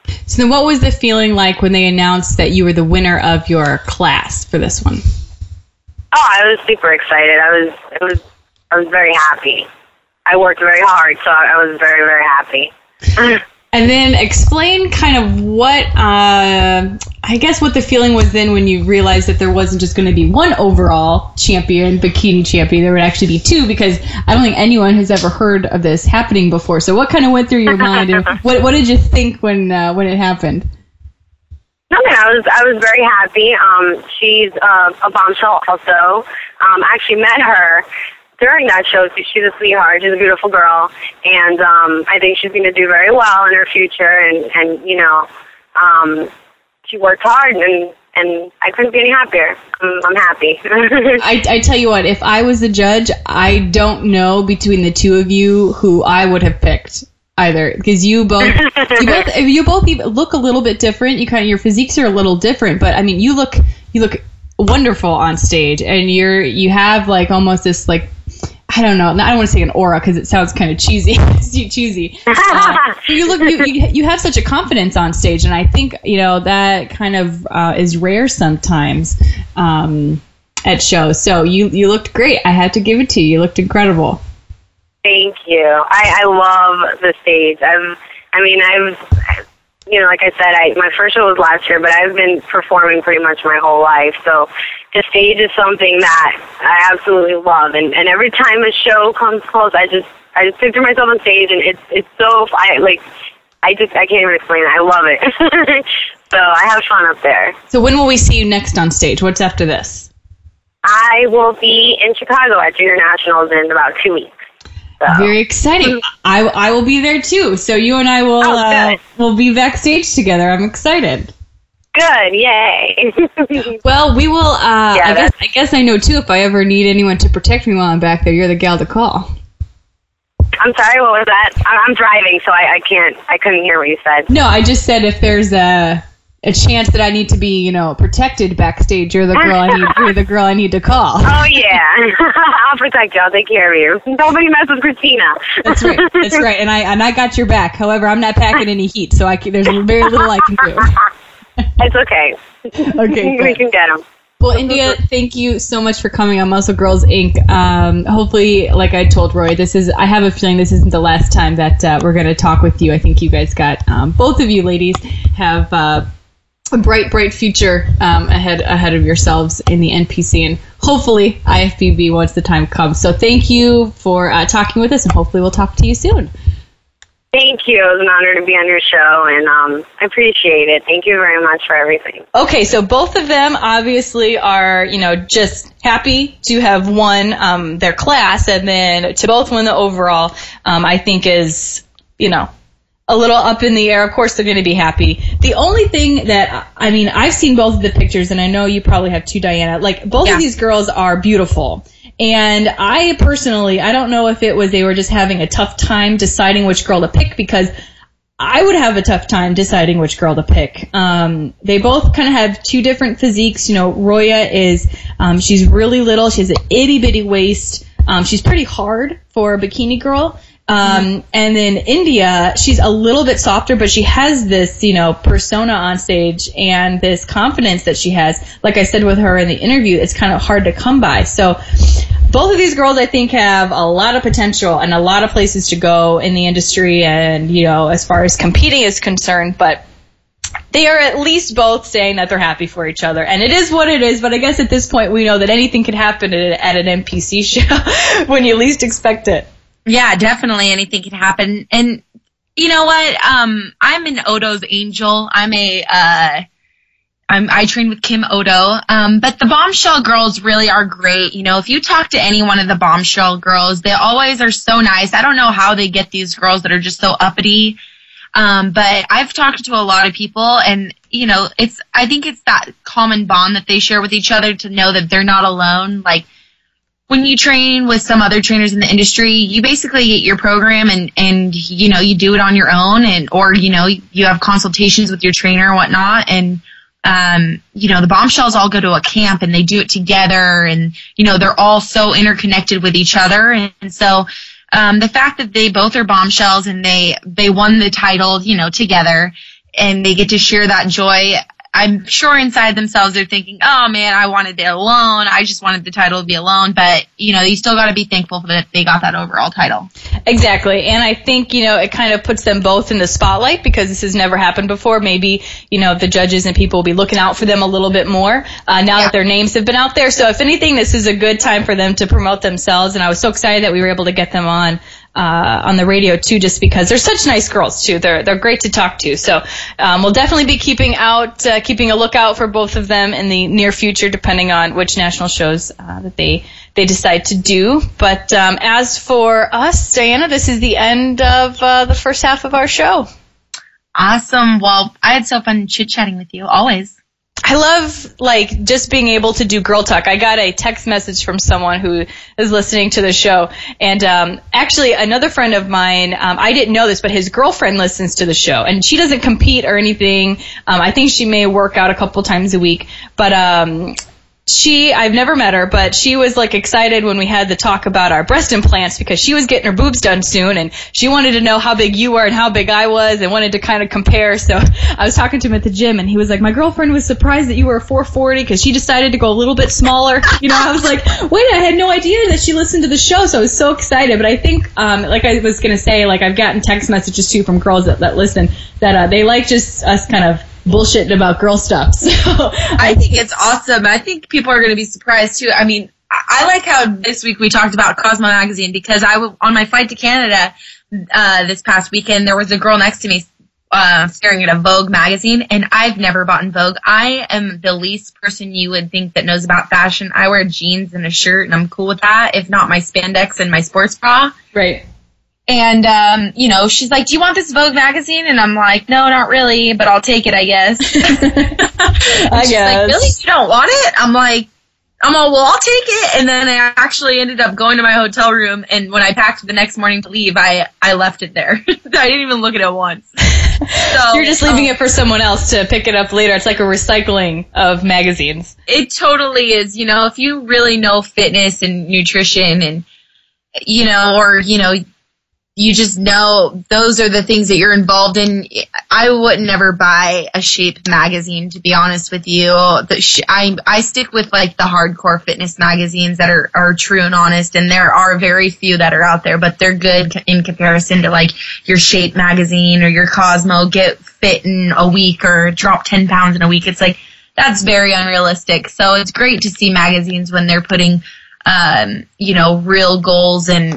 B: So then what was the feeling like when they announced that you were the winner of your class for this one?
D: Oh, I was super excited. I was very happy. I worked very hard, so I was very, very happy.
B: And then explain kind of what, I guess what the feeling was then when you realized that there wasn't just going to be one overall champion, bikini champion, there would actually be two, because I don't think anyone has ever heard of this happening before. So what kind of went through your mind, and what did you think when it happened?
D: Nothing. I was very happy. She's a bombshell also. I actually met her during that show. She's a sweetheart. She's a beautiful girl, and I think she's going to do very well in her future. And you know, she worked hard, and I couldn't be any happier. I'm happy.
B: I tell you what, if I was the judge, I don't know between the two of you who I would have picked either, because you both look a little bit different. Your physiques are a little different, but I mean, you look wonderful on stage, and you have like almost this, like, I don't know, I don't want to say an aura because it sounds kind of cheesy. You have such a confidence on stage, and I think, you know, that kind of is rare sometimes at shows. So you looked great. I had to give it to you. You looked incredible.
D: Thank you. I love the stage. You know, like I said, my first show was last year, but I've been performing pretty much my whole life. So the stage is something that I absolutely love. And every time a show comes close, I just picture myself on stage, and it's so, I can't even explain it. I love it. So I have fun up there.
B: So when will we see you next on stage? What's after this?
D: I will be in Chicago at Junior Nationals in about 2 weeks. So.
B: Very exciting. I will be there too. So you and I will be backstage together. I'm excited.
D: Good, yay.
B: Well, we will, I guess I know too, if I ever need anyone to protect me while I'm back there, you're the gal to call.
D: I'm sorry, what was that? I'm driving, so I couldn't hear what you said.
B: No, I just said if there's a chance that I need to be, you know, protected backstage, you're the girl I need to call.
D: Oh yeah, I'll protect you. I'll take care of you. Nobody mess with Christina.
B: That's right. And I got your back. However, I'm not packing any heat, so there's very little I can do.
D: It's okay.
B: Okay,
D: we can get them.
B: Well, India, thank you so much for coming on Muscle Girls Inc. Hopefully, like I told Roy, I have a feeling this isn't the last time that we're going to talk with you. I think you guys got, both of you ladies have a bright future ahead of yourselves in the NPC, and hopefully IFBB once the time comes. So thank you for talking with us, and hopefully we'll talk to you soon.
D: Thank you. It was an honor to be on your show, and I appreciate it. Thank you very much for everything.
B: Okay, so both of them obviously are, you know, just happy to have won their class, and then to both win the overall, I think is, you know, a little up in the air. Of course they're going to be happy. The only thing that, I mean, I've seen both of the pictures, and I know you probably have too, Diana. Like, both of these girls are beautiful. And I personally, I don't know if it was they were just having a tough time deciding which girl to pick, because I would have a tough time deciding which girl to pick. They both kind of have two different physiques. You know, Roya is, she's really little. She has an itty bitty waist. She's pretty hard for a bikini girl. And then India, she's a little bit softer, but she has this, you know, persona on stage and this confidence that she has. Like I said with her in the interview, it's kind of hard to come by. So both of these girls, I think, have a lot of potential and a lot of places to go in the industry and, you know, as far as competing is concerned. But they are at least both saying that they're happy for each other. And it is what it is. But I guess at this point, we know that anything can happen at an NPC show when you least expect it.
C: Yeah, definitely anything can happen. And you know what? I'm an Odo's angel. I train with Kim Odo. But the Bombshell girls really are great. You know, if you talk to any one of the Bombshell girls, they always are so nice. I don't know how they get these girls that are just so uppity. But I've talked to a lot of people, and you know, I think it's that common bond that they share with each other to know that they're not alone. Like, when you train with some other trainers in the industry, you basically get your program and you know, you do it on your own, or you know, you have consultations with your trainer and whatnot. And you know, the Bombshells all go to a camp and they do it together, and you know, they're all so interconnected with each other. And so the fact that they both are Bombshells and they won the title, you know, together, and they get to share that joy. I'm sure inside themselves they're thinking, oh man, I wanted it alone. I just wanted the title to be alone. But, you still got to be thankful that they got that overall title.
B: Exactly. And I think, it kind of puts them both in the spotlight because this has never happened before. Maybe, the judges and people will be looking out for them a little bit more now that their names have been out there. So if anything, this is a good time for them to promote themselves. And I was so excited that we were able to get them on the radio too, just because they're such nice girls too. They're great to talk to. So we'll definitely be keeping a lookout for both of them in the near future, depending on which national shows that they decide to do. But as for us, Diana, this is the end of the first half of our show.
C: Awesome. Well, I had so fun chit-chatting with you, always.
B: I love, just being able to do girl talk. I got a text message from someone who is listening to the show. And actually, another friend of mine, I didn't know this, but his girlfriend listens to the show. And she doesn't compete or anything. I think she may work out a couple times a week. But I've never met her, but she was excited when we had the talk about our breast implants because she was getting her boobs done soon and she wanted to know how big you were and how big I was and wanted to kind of compare. So I was talking to him at the gym and he was like, my girlfriend was surprised that you were 440 because she decided to go a little bit smaller. I was like, wait, I had no idea that she listened to the show. So I was so excited. But I think, like I was going to say, I've gotten text messages too from girls that listen that they like just us kind of bullshitting about girl stuff. So
C: I think it's awesome. I think people are going to be surprised too. I mean, I like how this week we talked about Cosmo magazine because on my flight to Canada this past weekend, there was a girl next to me staring at a Vogue magazine, and I've never bought in Vogue. I am the least person you would think that knows about fashion. I wear jeans and a shirt, and I'm cool with that, if not my spandex and my sports bra.
B: Right.
C: And, she's like, do you want this Vogue magazine? And I'm like, no, not really, but I'll take it, I guess. She's like, really? You don't want it? I'm like, well, I'll take it. And then I actually ended up going to my hotel room, and when I packed the next morning to leave, I left it there. I didn't even look at it once. So
B: you're just leaving it for someone else to pick it up later. It's like a recycling of magazines.
C: It totally is. If you really know fitness and nutrition and, you just know those are the things that you're involved in. I would never buy a Shape magazine, to be honest with you. I stick with the hardcore fitness magazines that are true and honest, and there are very few that are out there, but they're good in comparison to your Shape magazine or your Cosmo Get Fit in a week or Drop 10 pounds in a week. It's that's very unrealistic. So it's great to see magazines when they're putting real goals and,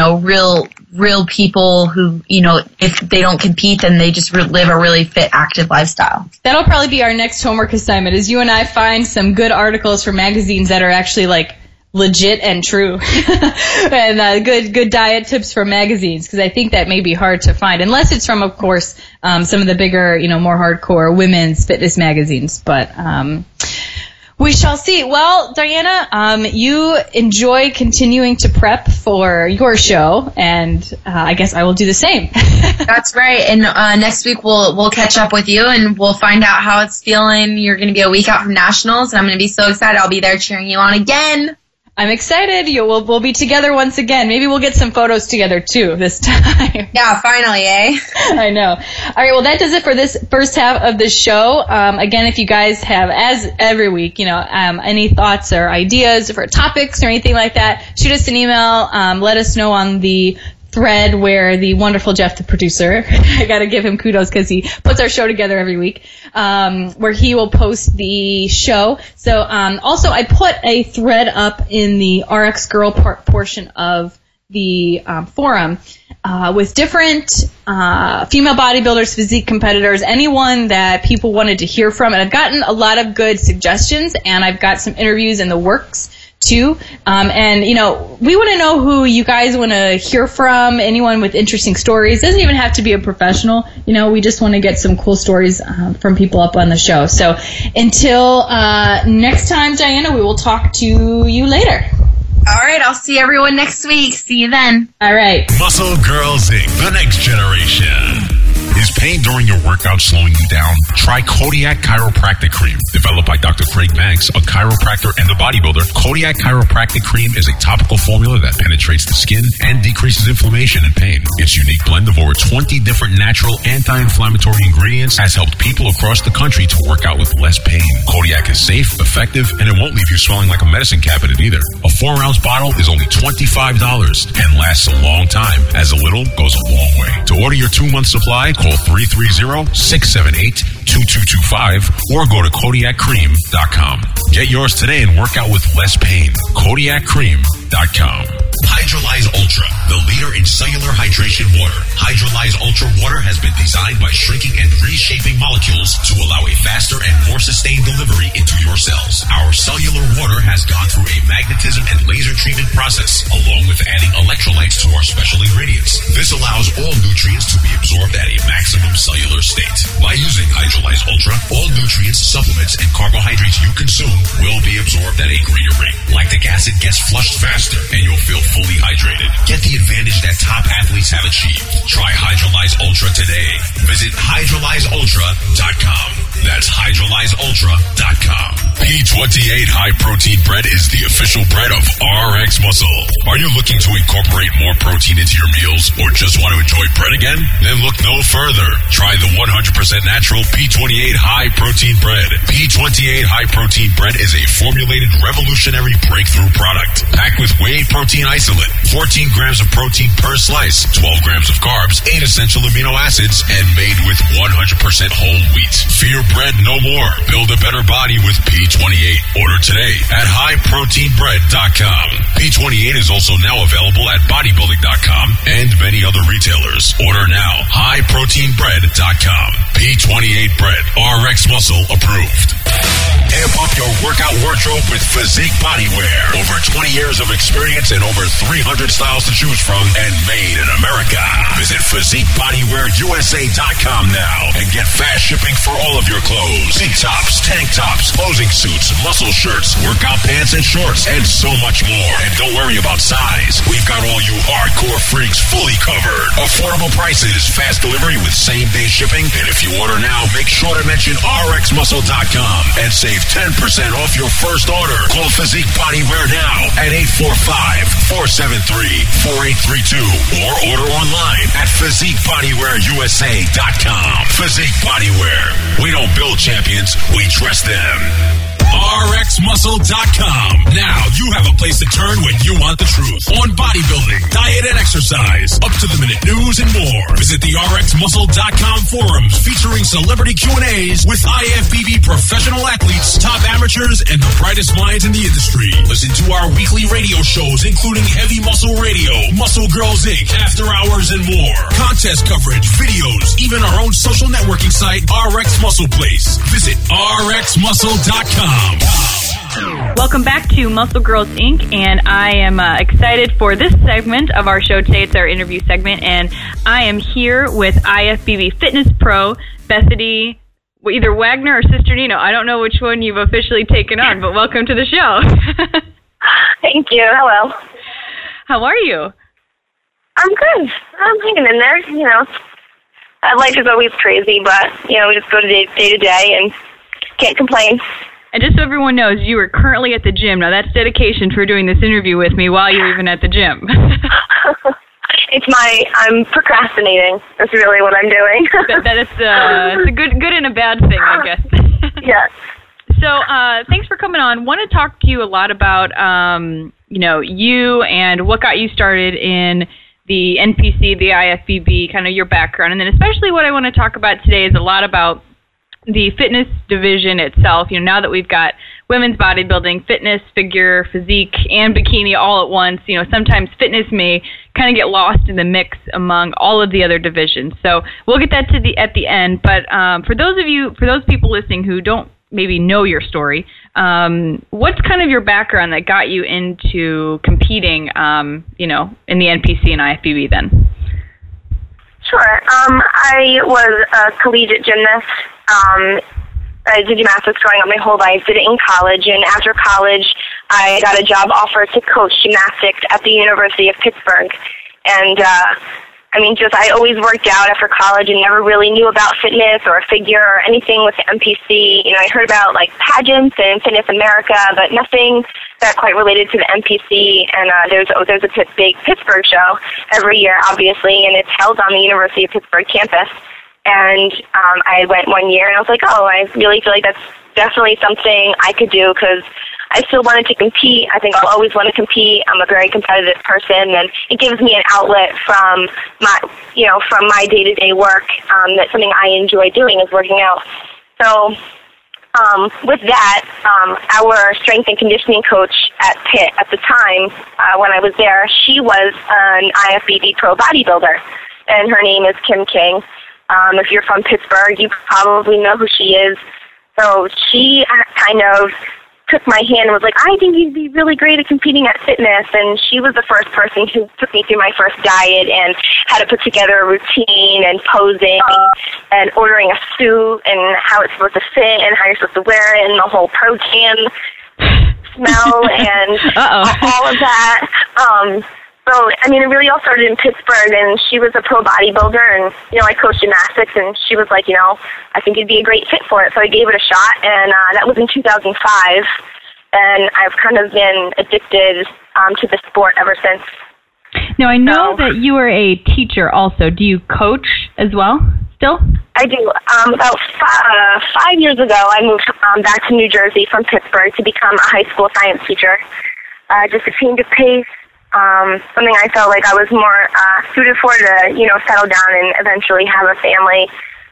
C: real people who, if they don't compete, then they just live a really fit, active lifestyle.
B: That'll probably be our next homework assignment is you and I find some good articles from magazines that are actually legit and true and good diet tips from magazines because I think that may be hard to find unless it's from, of course, some of the bigger, more hardcore women's fitness magazines. But, we shall see. Well, Diana, you enjoy continuing to prep for your show, and I guess I will do the same.
C: That's right. And next week we'll catch up with you, and we'll find out how it's feeling. You're going to be a week out from nationals, and I'm going to be so excited. I'll be there cheering you on again.
B: I'm excited. We'll be together once again. Maybe we'll get some photos together, too, this time.
C: Yeah, finally, eh?
B: I know. All right, well, that does it for this first half of the show. Again, if you guys have, as every week, any thoughts or ideas for topics or anything like that, shoot us an email. Let us know on the thread where the wonderful Jeff, the producer, I got to give him kudos because he puts our show together every week, where he will post the show. So also I put a thread up in the RX Girl portion of the forum with different female bodybuilders, physique competitors, anyone that people wanted to hear from. And I've gotten a lot of good suggestions, and I've got some interviews in the works too. And, we want to know who you guys want to hear from, anyone with interesting stories. Doesn't even have to be a professional. We just want to get some cool stories from people up on the show. So until next time, Diana, we will talk to you later.
C: All right, I'll see everyone next week. See you then.
B: All right.
A: Muscle Girls Inc., the next generation. Is pain during your workout slowing you down? Try Kodiak Chiropractic Cream. Developed by Dr. Craig Banks, a chiropractor and a bodybuilder, Kodiak Chiropractic Cream is a topical formula that penetrates the skin and decreases inflammation and pain. Its unique blend of over 20 different natural anti-inflammatory ingredients has helped people across the country to work out with less pain. Kodiak is safe, effective, and it won't leave you swelling like a medicine cabinet either. A 4-ounce bottle is only $25 and lasts a long time, as a little goes a long way. To order your 2-month supply, call 330-678-2225 or go to KodiakCream.com. Get yours today and work out with less pain. KodiakCream.com. Hydrolyze Ultra, the leader in cellular hydration water. Hydrolyze Ultra water has been designed by shrinking and reshaping molecules to allow a faster and more sustained delivery into your cells. Our cellular water has gone through a magnetism and laser treatment process, along with adding electrolytes to our special ingredients. This allows all nutrients to be absorbed at a maximum cellular state. By using Hydrolyze Ultra, all nutrients, supplements, and carbohydrates you consume will be absorbed at a greater rate. Lactic acid gets flushed faster, and you'll feel fully hydrated. Get the advantage that top athletes have achieved. Try Hydrolyze Ultra today. Visit HydrolyzeUltra.com. That's HydrolyzeUltra.com. P28 High Protein Bread is the official bread of RX Muscle. Are you looking to incorporate more protein into your meals or just want to enjoy bread again? Then look no further. Try the 100% natural P28 High Protein Bread. P28 High Protein Bread is a formulated revolutionary breakthrough product packed with whey protein isolate, 14 grams of protein per slice, 12 grams of carbs, 8 essential amino acids, and made with 100% whole wheat. Fear bread no more. Build a better body with P28. Order today at highproteinbread.com. P28 is also now available at bodybuilding.com and many other retailers. Order now. highproteinbread.com. P28 bread. RX Muscle approved. Amp up your workout wardrobe with Physique Bodywear. Over 20 years of experience and over 300 styles to choose from and made in America. Visit PhysiqueBodywearUSA.com now and get fast shipping for all of your clothes. Tank tops, tank tops, posing suits, muscle shirts, workout pants and shorts, and so much more. And don't worry about size. We've got all you hardcore freaks fully covered. Affordable prices, fast delivery with same-day shipping. And if you order now, make sure to mention RxMuscle.com and save 10% off your first order. Call Physique Bodywear now at 845-473-4832 or order online at PhysiqueBodywearUSA.com. Physique Bodywear. We don't build champions, we dress them. RxMuscle.com. Now you have a place to turn when you want the truth on bodybuilding, diet, and exercise, up-to-the-minute news and more. Visit the RxMuscle.com forums featuring celebrity Q&As with IFBB professional athletes, top amateurs, and the brightest minds in the industry. Listen to our weekly radio shows, including Heavy Muscle Radio, Muscle Girls Inc., After Hours, and more. Contest coverage, videos, even our own social networking site, RX Muscle Place. Visit RxMuscle.com.
E: Welcome back to Muscle Girls Inc., and I am excited for this segment of our show today. It's our interview segment, and I am here with IFBB Fitness Pro, Bethany, either Wagner or Sister Nino. I don't know which one you've officially taken on, but welcome to the show.
D: Thank you. Hello.
E: How are you?
D: I'm good. I'm hanging in there. You know, life is always crazy, but, you know, we just go day to day and can't complain.
E: And just so everyone knows, you are currently at the gym. Now, that's dedication for doing this interview with me while you're even at the gym.
D: I'm procrastinating. That's really what I'm doing.
E: It's a good and a bad thing, I guess.
D: Yes.
E: So, thanks for coming on. Want to talk to you a lot about, you and what got you started in the NPC, the IFBB, kind of your background. And then especially what I want to talk about today is a lot about the fitness division itself. You know, now that we've got women's bodybuilding, fitness, figure, physique, and bikini all at once, you know, sometimes fitness may kind of get lost in the mix among all of the other divisions. So we'll get that at the end. But for those people listening who don't maybe know your story, what's kind of your background that got you into competing, in the NPC and IFBB then?
D: Sure. I was a collegiate gymnast. I did gymnastics growing up my whole life, did it in college, and after college I got a job offer to coach gymnastics at the University of Pittsburgh. And I always worked out after college and never really knew about fitness or figure or anything with the NPC. I heard about like pageants and Fitness America, but nothing that quite related to the NPC. And there's a big Pittsburgh show every year, obviously, and it's held on the University of Pittsburgh campus. And I went one year, and I was like, oh, I really feel like that's definitely something I could do because I still wanted to compete. I think I'll always want to compete. I'm a very competitive person, and it gives me an outlet from my day-to-day work. That's something I enjoy doing is working out. So with that, our strength and conditioning coach at Pitt at the time, when I was there, she was an IFBB pro bodybuilder, and her name is Kim King. If you're from Pittsburgh, you probably know who she is. So she kind of took my hand and was like, I think you'd be really great at competing at fitness. And she was the first person who took me through my first diet and how to put together a routine and posing and ordering a suit and how it's supposed to fit and how you're supposed to wear it and the whole protein smell and all of that. So, it really all started in Pittsburgh, and she was a pro bodybuilder, and, I coached gymnastics, and she was like, I think you'd be a great fit for it. So I gave it a shot, and that was in 2005, and I've kind of been addicted to the sport ever since.
E: Now, I know that you are a teacher also. Do you coach as well still?
D: I do. About 5 years ago, I moved back to New Jersey from Pittsburgh to become a high school science teacher. Just a change of pace. Something I felt like I was more suited for to, settle down and eventually have a family.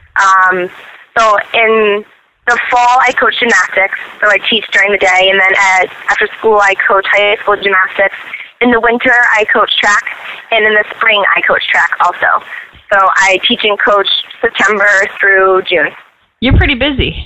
D: So in the fall, I coach gymnastics, so I teach during the day, and then after school, I coach high school gymnastics. In the winter, I coach track, and in the spring, I coach track also. So I teach and coach September through June.
E: You're pretty busy.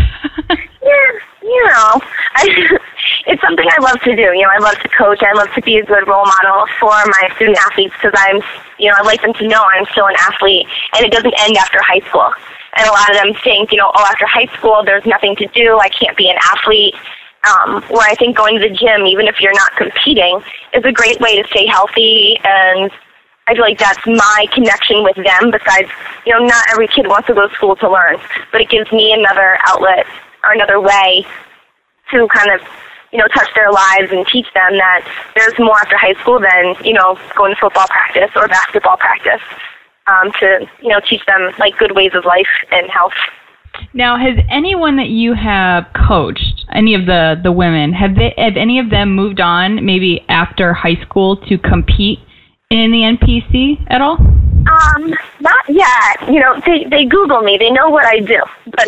D: Yeah, it's something I love to do. I love to coach. I love to be a good role model for my student athletes because I like them to know I'm still an athlete and it doesn't end after high school. And a lot of them think, after high school there's nothing to do. I can't be an athlete. Where I think going to the gym, even if you're not competing, is a great way to stay healthy, and I feel like that's my connection with them. Besides, not every kid wants to go to school to learn, but it gives me another outlet or another way to kind of, touch their lives and teach them that there's more after high school than, going to football practice or basketball practice, to, teach them, like, good ways of life and health.
E: Now, has anyone that you have coached, any of the women, have any of them moved on maybe after high school to compete in the NPC at all?
D: Not yet. They Google me. They know what I do, but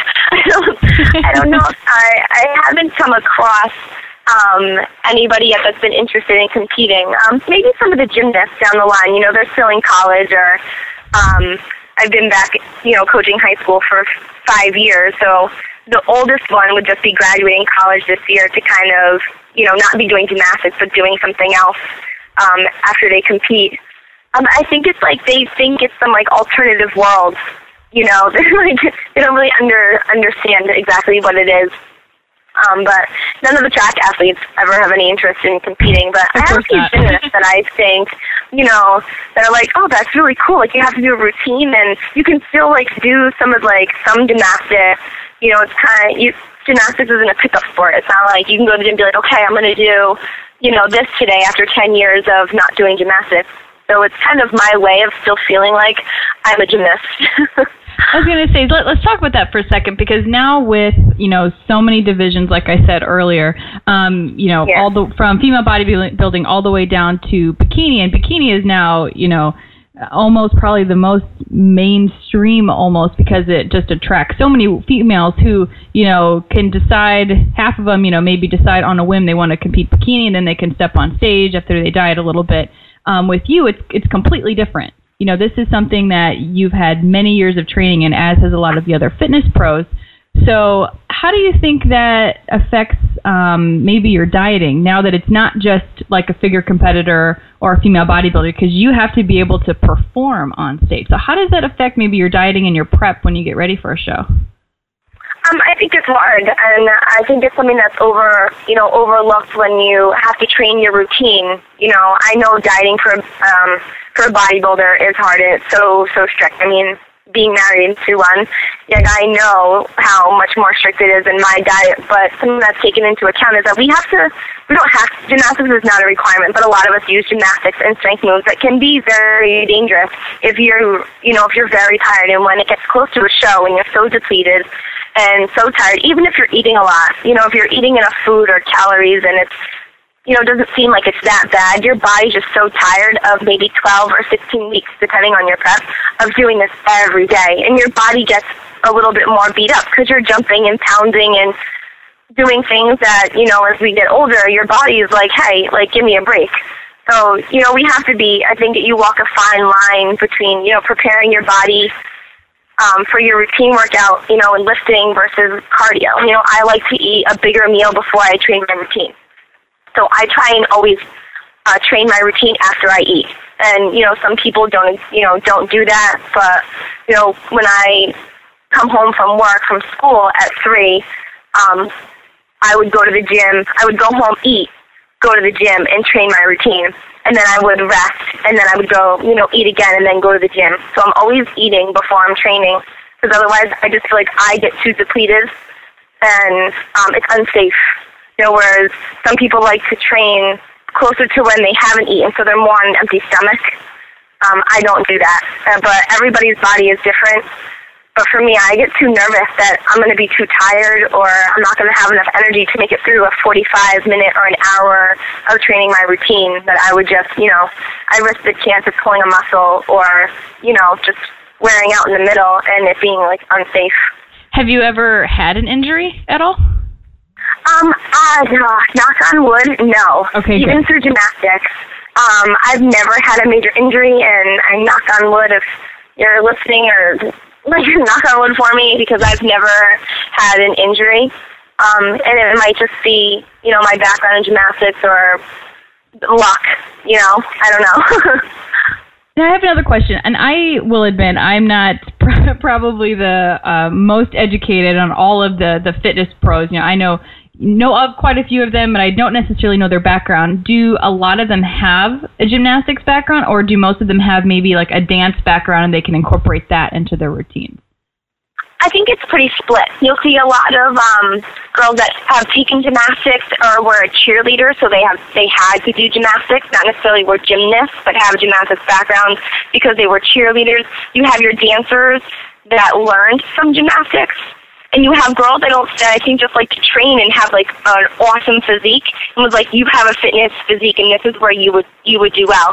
D: I don't know. I haven't come across anybody yet that's been interested in competing. Maybe some of the gymnasts down the line. They're still in college, or I've been back, coaching high school for 5 years. So the oldest one would just be graduating college this year to kind of, not be doing gymnastics, but doing something else after they compete. I think it's like they think it's some like alternative world, they don't really understand exactly what it is. But none of the track athletes ever have any interest in competing. But I have a few gymnasts that I think, that are like, oh, that's really cool. Like, you have to do a routine, and you can still like do some gymnastics. It's kind of gymnastics isn't a pickup sport. It's not like you can go to the gym and be like, okay, I'm going to do, this today after 10 years of not doing gymnastics. So it's kind of my way of still feeling like I'm a gymnast.
E: I was going to say, let's talk about that for a second, because now with, so many divisions, like I said earlier, all from female bodybuilding all the way down to bikini, and bikini is now, almost probably the most mainstream almost, because it just attracts so many females who, can decide, half of them, maybe decide on a whim they want to compete bikini, and then they can step on stage after they diet a little bit. With you, it's completely different. This is something that you've had many years of training in, as has a lot of the other fitness pros. So how do you think that affects maybe your dieting now that it's not just like a figure competitor or a female bodybuilder, because you have to be able to perform on stage. So how does that affect maybe your dieting and your prep when you get ready for a show?
D: I think it's hard, and I think it's something that's overlooked when you have to train your routine. I know dieting for for a bodybuilder is hard, and it's so strict. I mean, being married to one, like, I know how much more strict it is in my diet, but something that's taken into account is that gymnastics is not a requirement, but a lot of us use gymnastics and strength moves that can be very dangerous if you're very tired, and when it gets close to a show and you're so depleted and so tired, even if you're eating a lot, if you're eating enough food or calories and it's, it doesn't seem like it's that bad. Your body's just so tired of maybe 12 or 16 weeks, depending on your prep, of doing this every day. And your body gets a little bit more beat up because you're jumping and pounding and doing things that, as we get older, your body is like, hey, like, give me a break. So, we have to be, I think you walk a fine line between, preparing your body for your routine workout, and lifting versus cardio. I like to eat a bigger meal before I train my routine. So I try and always train my routine after I eat. And, some people don't do that. But, when I come home from work, from school at 3, I would go to the gym. I would go home, eat, go to the gym, and train my routine. And then I would rest, and then I would go, eat again, and then go to the gym. So I'm always eating before I'm training, because otherwise I just feel like I get too depleted, and it's unsafe. Whereas some people like to train closer to when they haven't eaten, so they're more on an empty stomach. I don't do that. But everybody's body is different. But for me, I get too nervous that I'm going to be too tired, or I'm not going to have enough energy to make it through a 45-minute or an hour of training my routine, that I would just, I risk the chance of pulling a muscle or, just wearing out in the middle and it being, like, unsafe.
E: Have you ever had an injury at all?
D: Knock on wood, no.
E: Okay,
D: even through gymnastics. I've never had a major injury, and I knock on wood if you're listening, or knock on wood for me, because I've never had an injury. And it might just be, my background in gymnastics or luck, I don't know.
E: Now I have another question, and I will admit I'm not probably the most educated on all of the fitness pros. I know of quite a few of them, but I don't necessarily know their background. Do a lot of them have a gymnastics background, or do most of them have maybe like a dance background and they can incorporate that into their routines?
D: I think it's pretty split. You'll see a lot of girls that have taken gymnastics or were a cheerleader, so they had to do gymnastics, not necessarily were gymnasts, but have gymnastics backgrounds because they were cheerleaders. You have your dancers that learned from gymnastics. And you have girls that I think just like to train and have like an awesome physique, and was like, you have a fitness physique and this is where you would do well.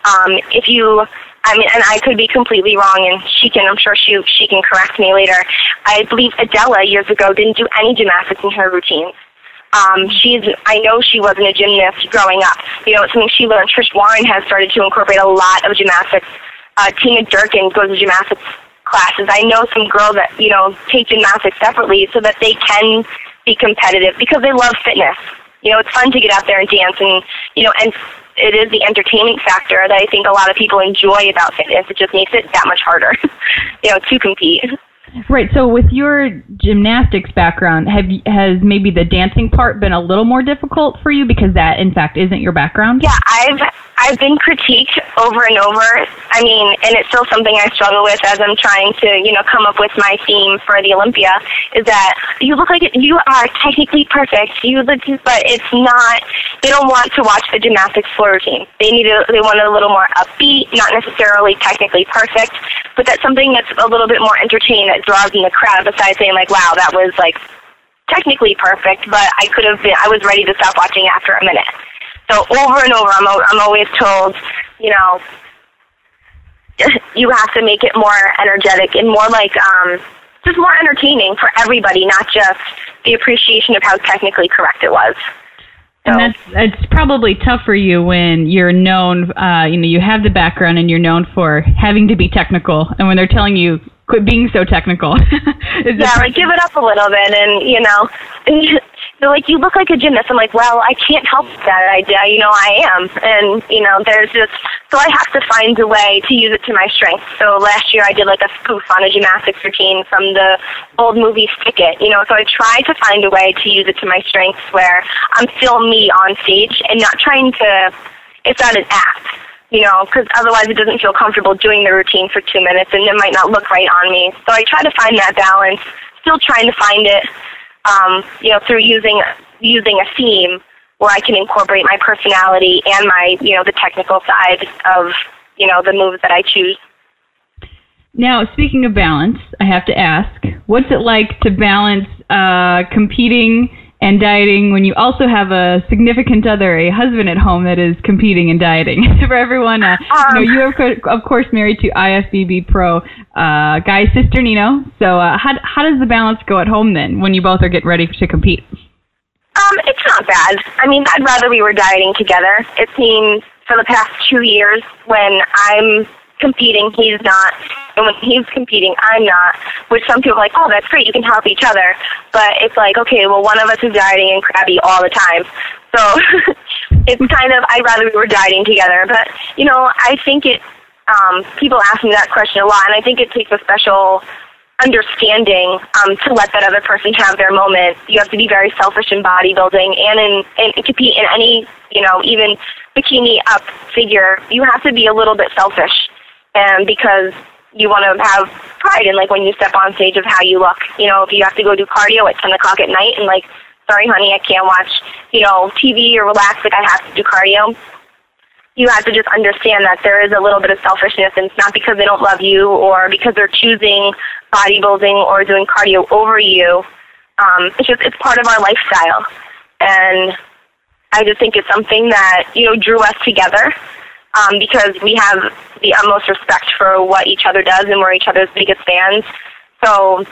D: And I could be completely wrong, and I'm sure she can correct me later. I believe Adela years ago didn't do any gymnastics in her routine. I know she wasn't a gymnast growing up. It's something she learned. Trish Warren has started to incorporate a lot of gymnastics. Tina Durkin goes to gymnastics classes. I know some girls that, take gymnastics separately so that they can be competitive because they love fitness. It's fun to get out there and dance, and, and it is the entertainment factor that I think a lot of people enjoy about fitness. It just makes it that much harder, to compete.
E: Right. So with your gymnastics background, has maybe the dancing part been a little more difficult for you because that, in fact, isn't your background?
D: Yeah, I've been critiqued over and over. I mean, and it's still something I struggle with as I'm trying to, come up with my theme for the Olympia, is that you look like you are technically perfect. But it's not. They don't want to watch the gymnastics floor routine. They want it a little more upbeat, not necessarily technically perfect, but that's something that's a little bit more entertaining that draws in the crowd. Besides saying like, wow, that was like technically perfect, but I was ready to stop watching after a minute. So over and over, I'm always told, you have to make it more energetic and more like, just more entertaining for everybody, not just the appreciation of how technically correct it was. So.
E: And it's probably tough for you when you're known, you have the background and you're known for having to be technical, and when they're telling you, quit being so technical.
D: Like give it up a little bit, and they're like, you look like a gymnast. I'm like, well, I can't help that. I am, and there's just so I have to find a way to use it to my strength. So last year I did like a spoof on a gymnastics routine from the old movie Stick It. So I try to find a way to use it to my strengths where I'm still me on stage and not trying to. It's not an act. because otherwise it doesn't feel comfortable doing the routine for 2 minutes, and it might not look right on me. So I try to find that balance, still trying to find it, through using a theme where I can incorporate my personality and my, the technical side of, the moves that I choose.
E: Now, speaking of balance, I have to ask, what's it like to balance competing and dieting when you also have a significant other, a husband at home that is competing and dieting? For everyone, you are, of course, married to IFBB pro Guy Cisternino. So how does the balance go at home then when you both are getting ready to compete?
D: It's not bad. I mean, I'd rather we were dieting together. It seems for the past 2 years when I'm competing, he's not, and when he's competing, I'm not, which some people are like, oh, that's great, you can help each other, but it's like, okay, well, one of us is dieting and crabby all the time, so it's kind of, I'd rather we were dieting together, but, I think people ask me that question a lot, and I think it takes a special understanding to let that other person have their moment. You have to be very selfish in bodybuilding and compete in any, even bikini up figure. You have to be a little bit selfish, and because you want to have pride in, like, when you step on stage of how you look. If you have to go do cardio at 10 o'clock at night and, like, sorry, honey, I can't watch, TV or relax, like, I have to do cardio. You have to just understand that there is a little bit of selfishness, and it's not because they don't love you or because they're choosing bodybuilding or doing cardio over you. It's part of our lifestyle. And I just think it's something that, drew us together because we have the utmost respect for what each other does and we're each other's biggest fans. So,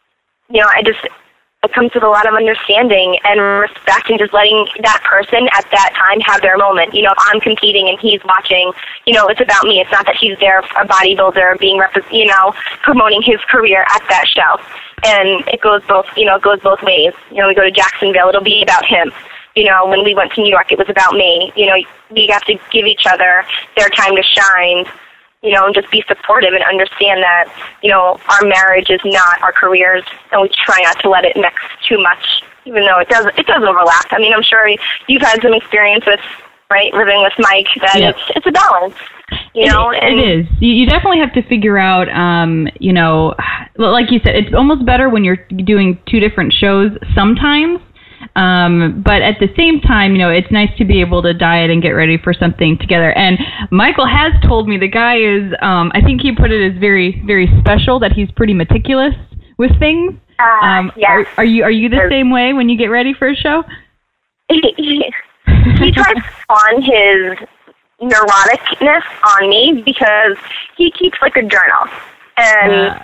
D: it comes with a lot of understanding and respect and just letting that person at that time have their moment. If I'm competing and he's watching, it's about me. It's not that he's there, a bodybuilder, being promoting his career at that show. And it goes both ways. We go to Jacksonville, it'll be about him. When we went to New York, it was about me. We have to give each other their time to shine, and just be supportive and understand that, our marriage is not our careers, and we try not to let it mix too much, even though it does overlap. I mean, I'm sure you've had some experience with, right, living with Mike, that yep. It's a balance.
E: It is. You definitely have to figure out, like you said, it's almost better when you're doing two different shows sometimes. But at the same time, it's nice to be able to diet and get ready for something together. And Michael has told me the guy is, I think he put it as very, very special, that he's pretty meticulous with things.
D: Yes.
E: Are you the same way when you get ready for a show?
D: He tries on his neuroticness on me because he keeps like a journal. And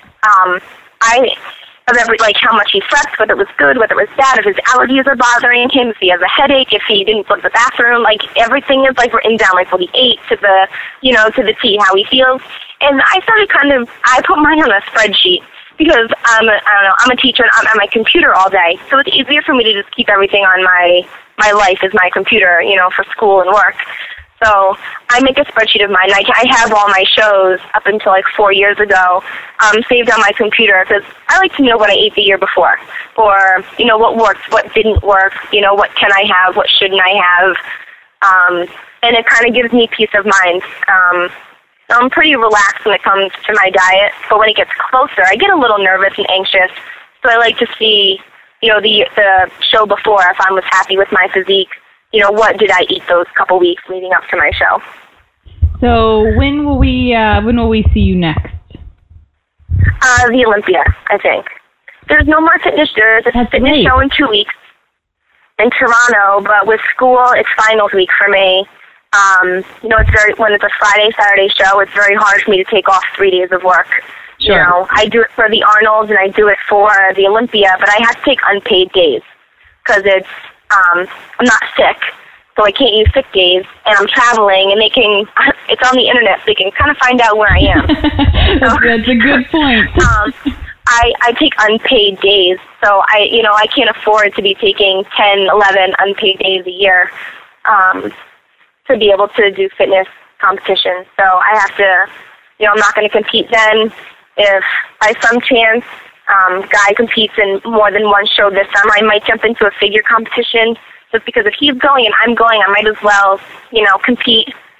D: how much he slept, whether it was good, whether it was bad, if his allergies are bothering him, if he has a headache, if he didn't go to the bathroom, like everything is like written down, like what he ate to the, to the T, how he feels. And I started I put mine on a spreadsheet because I'm a teacher and I'm at my computer all day. So it's easier for me to just keep everything on my life as my computer, for school and work. So I make a spreadsheet of mine. I have all my shows up until like 4 years ago saved on my computer because I like to know what I ate the year before, or what worked, what didn't work, what can I have, what shouldn't I have, and it kind of gives me peace of mind. I'm pretty relaxed when it comes to my diet, but when it gets closer, I get a little nervous and anxious. So I like to see the show before if I was happy with my physique. What did I eat those couple weeks leading up to my show?
E: So when will we see you next?
D: The Olympia, I think. There's no more fitness. There's a fitness show in 2 weeks in Toronto, but with school, it's finals week for me. When it's a Friday, Saturday show, it's very hard for me to take off 3 days of work.
E: Sure.
D: I do it for the Arnold's and I do it for the Olympia, but I have to take unpaid days because it's I'm not sick, so I can't use sick days, and I'm traveling, and it's on the internet, so they can kind of find out where I am.
E: That's a good point.
D: I take unpaid days, so I can't afford to be taking 10, 11 unpaid days a year to be able to do fitness competitions. So I have to, I'm not going to compete then. If by some chance Guy competes in more than one show this summer, I might jump into a figure competition just because if he's going and I'm going, I might as well, compete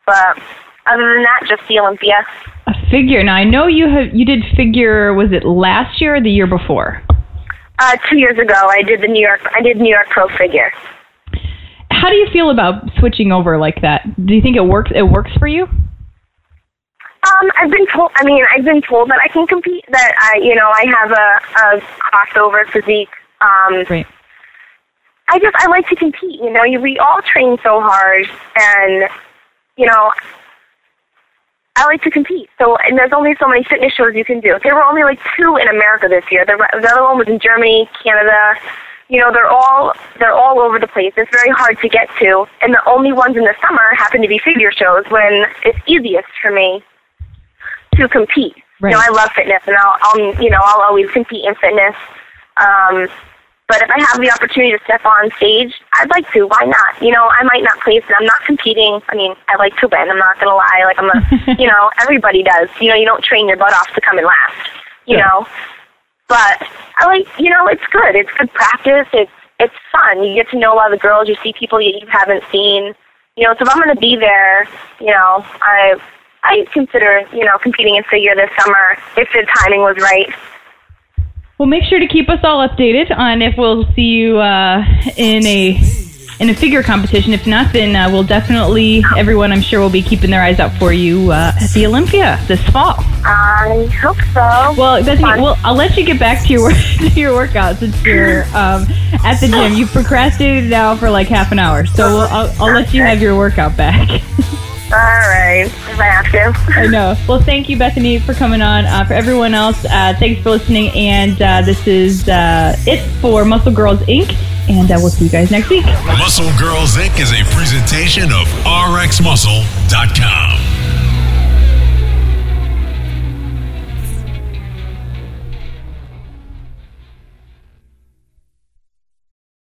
D: But other than that, just the Olympia.
E: A figure. Now I know you did figure. Was it last year or the year before?
D: 2 years ago, I did New York Pro Figure.
E: How do you feel about switching over like that? Do you think it works? It works for you?
D: I've been told that I can compete. That I have a crossover physique.
E: Right.
D: I like to compete. We all train so hard, and I like to compete. So, and there's only so many fitness shows you can do. There were only like 2 in America this year. The other one was in Germany, Canada. They're all over the place. It's very hard to get to, and the only ones in the summer happen to be figure shows when it's easiest for me to compete.
E: Right.
D: I love fitness, and I'll always compete in fitness. But if I have the opportunity to step on stage, I'd like to. Why not? I might not place, and I'm not competing. I mean, I like to win. I'm not going to lie. Like, I'm a, everybody does. You don't train your butt off to come in last, you know. But I like, it's good. It's good practice. It's fun. You get to know a lot of the girls. You see people you haven't seen. So if I'm going to be there, I consider, competing in figure this summer if the timing was right.
E: Well, make sure to keep us all updated on if we'll see you in a figure competition. If not, then we'll definitely, everyone I'm sure will be keeping their eyes out for you at the Olympia this fall.
D: I hope so.
E: Well, Bethany, I'll let you get back to your workout since you're at the gym. You've procrastinated now for like half an hour, so I'll let you have your workout back.
D: All right, if I have to.
E: I know. Well, thank you, Bethany, for coming on. For everyone else, thanks for listening. And this is it for Muscle Girls, Inc. And we'll see you guys next week.
A: Muscle Girls, Inc. is a presentation of RxMuscle.com.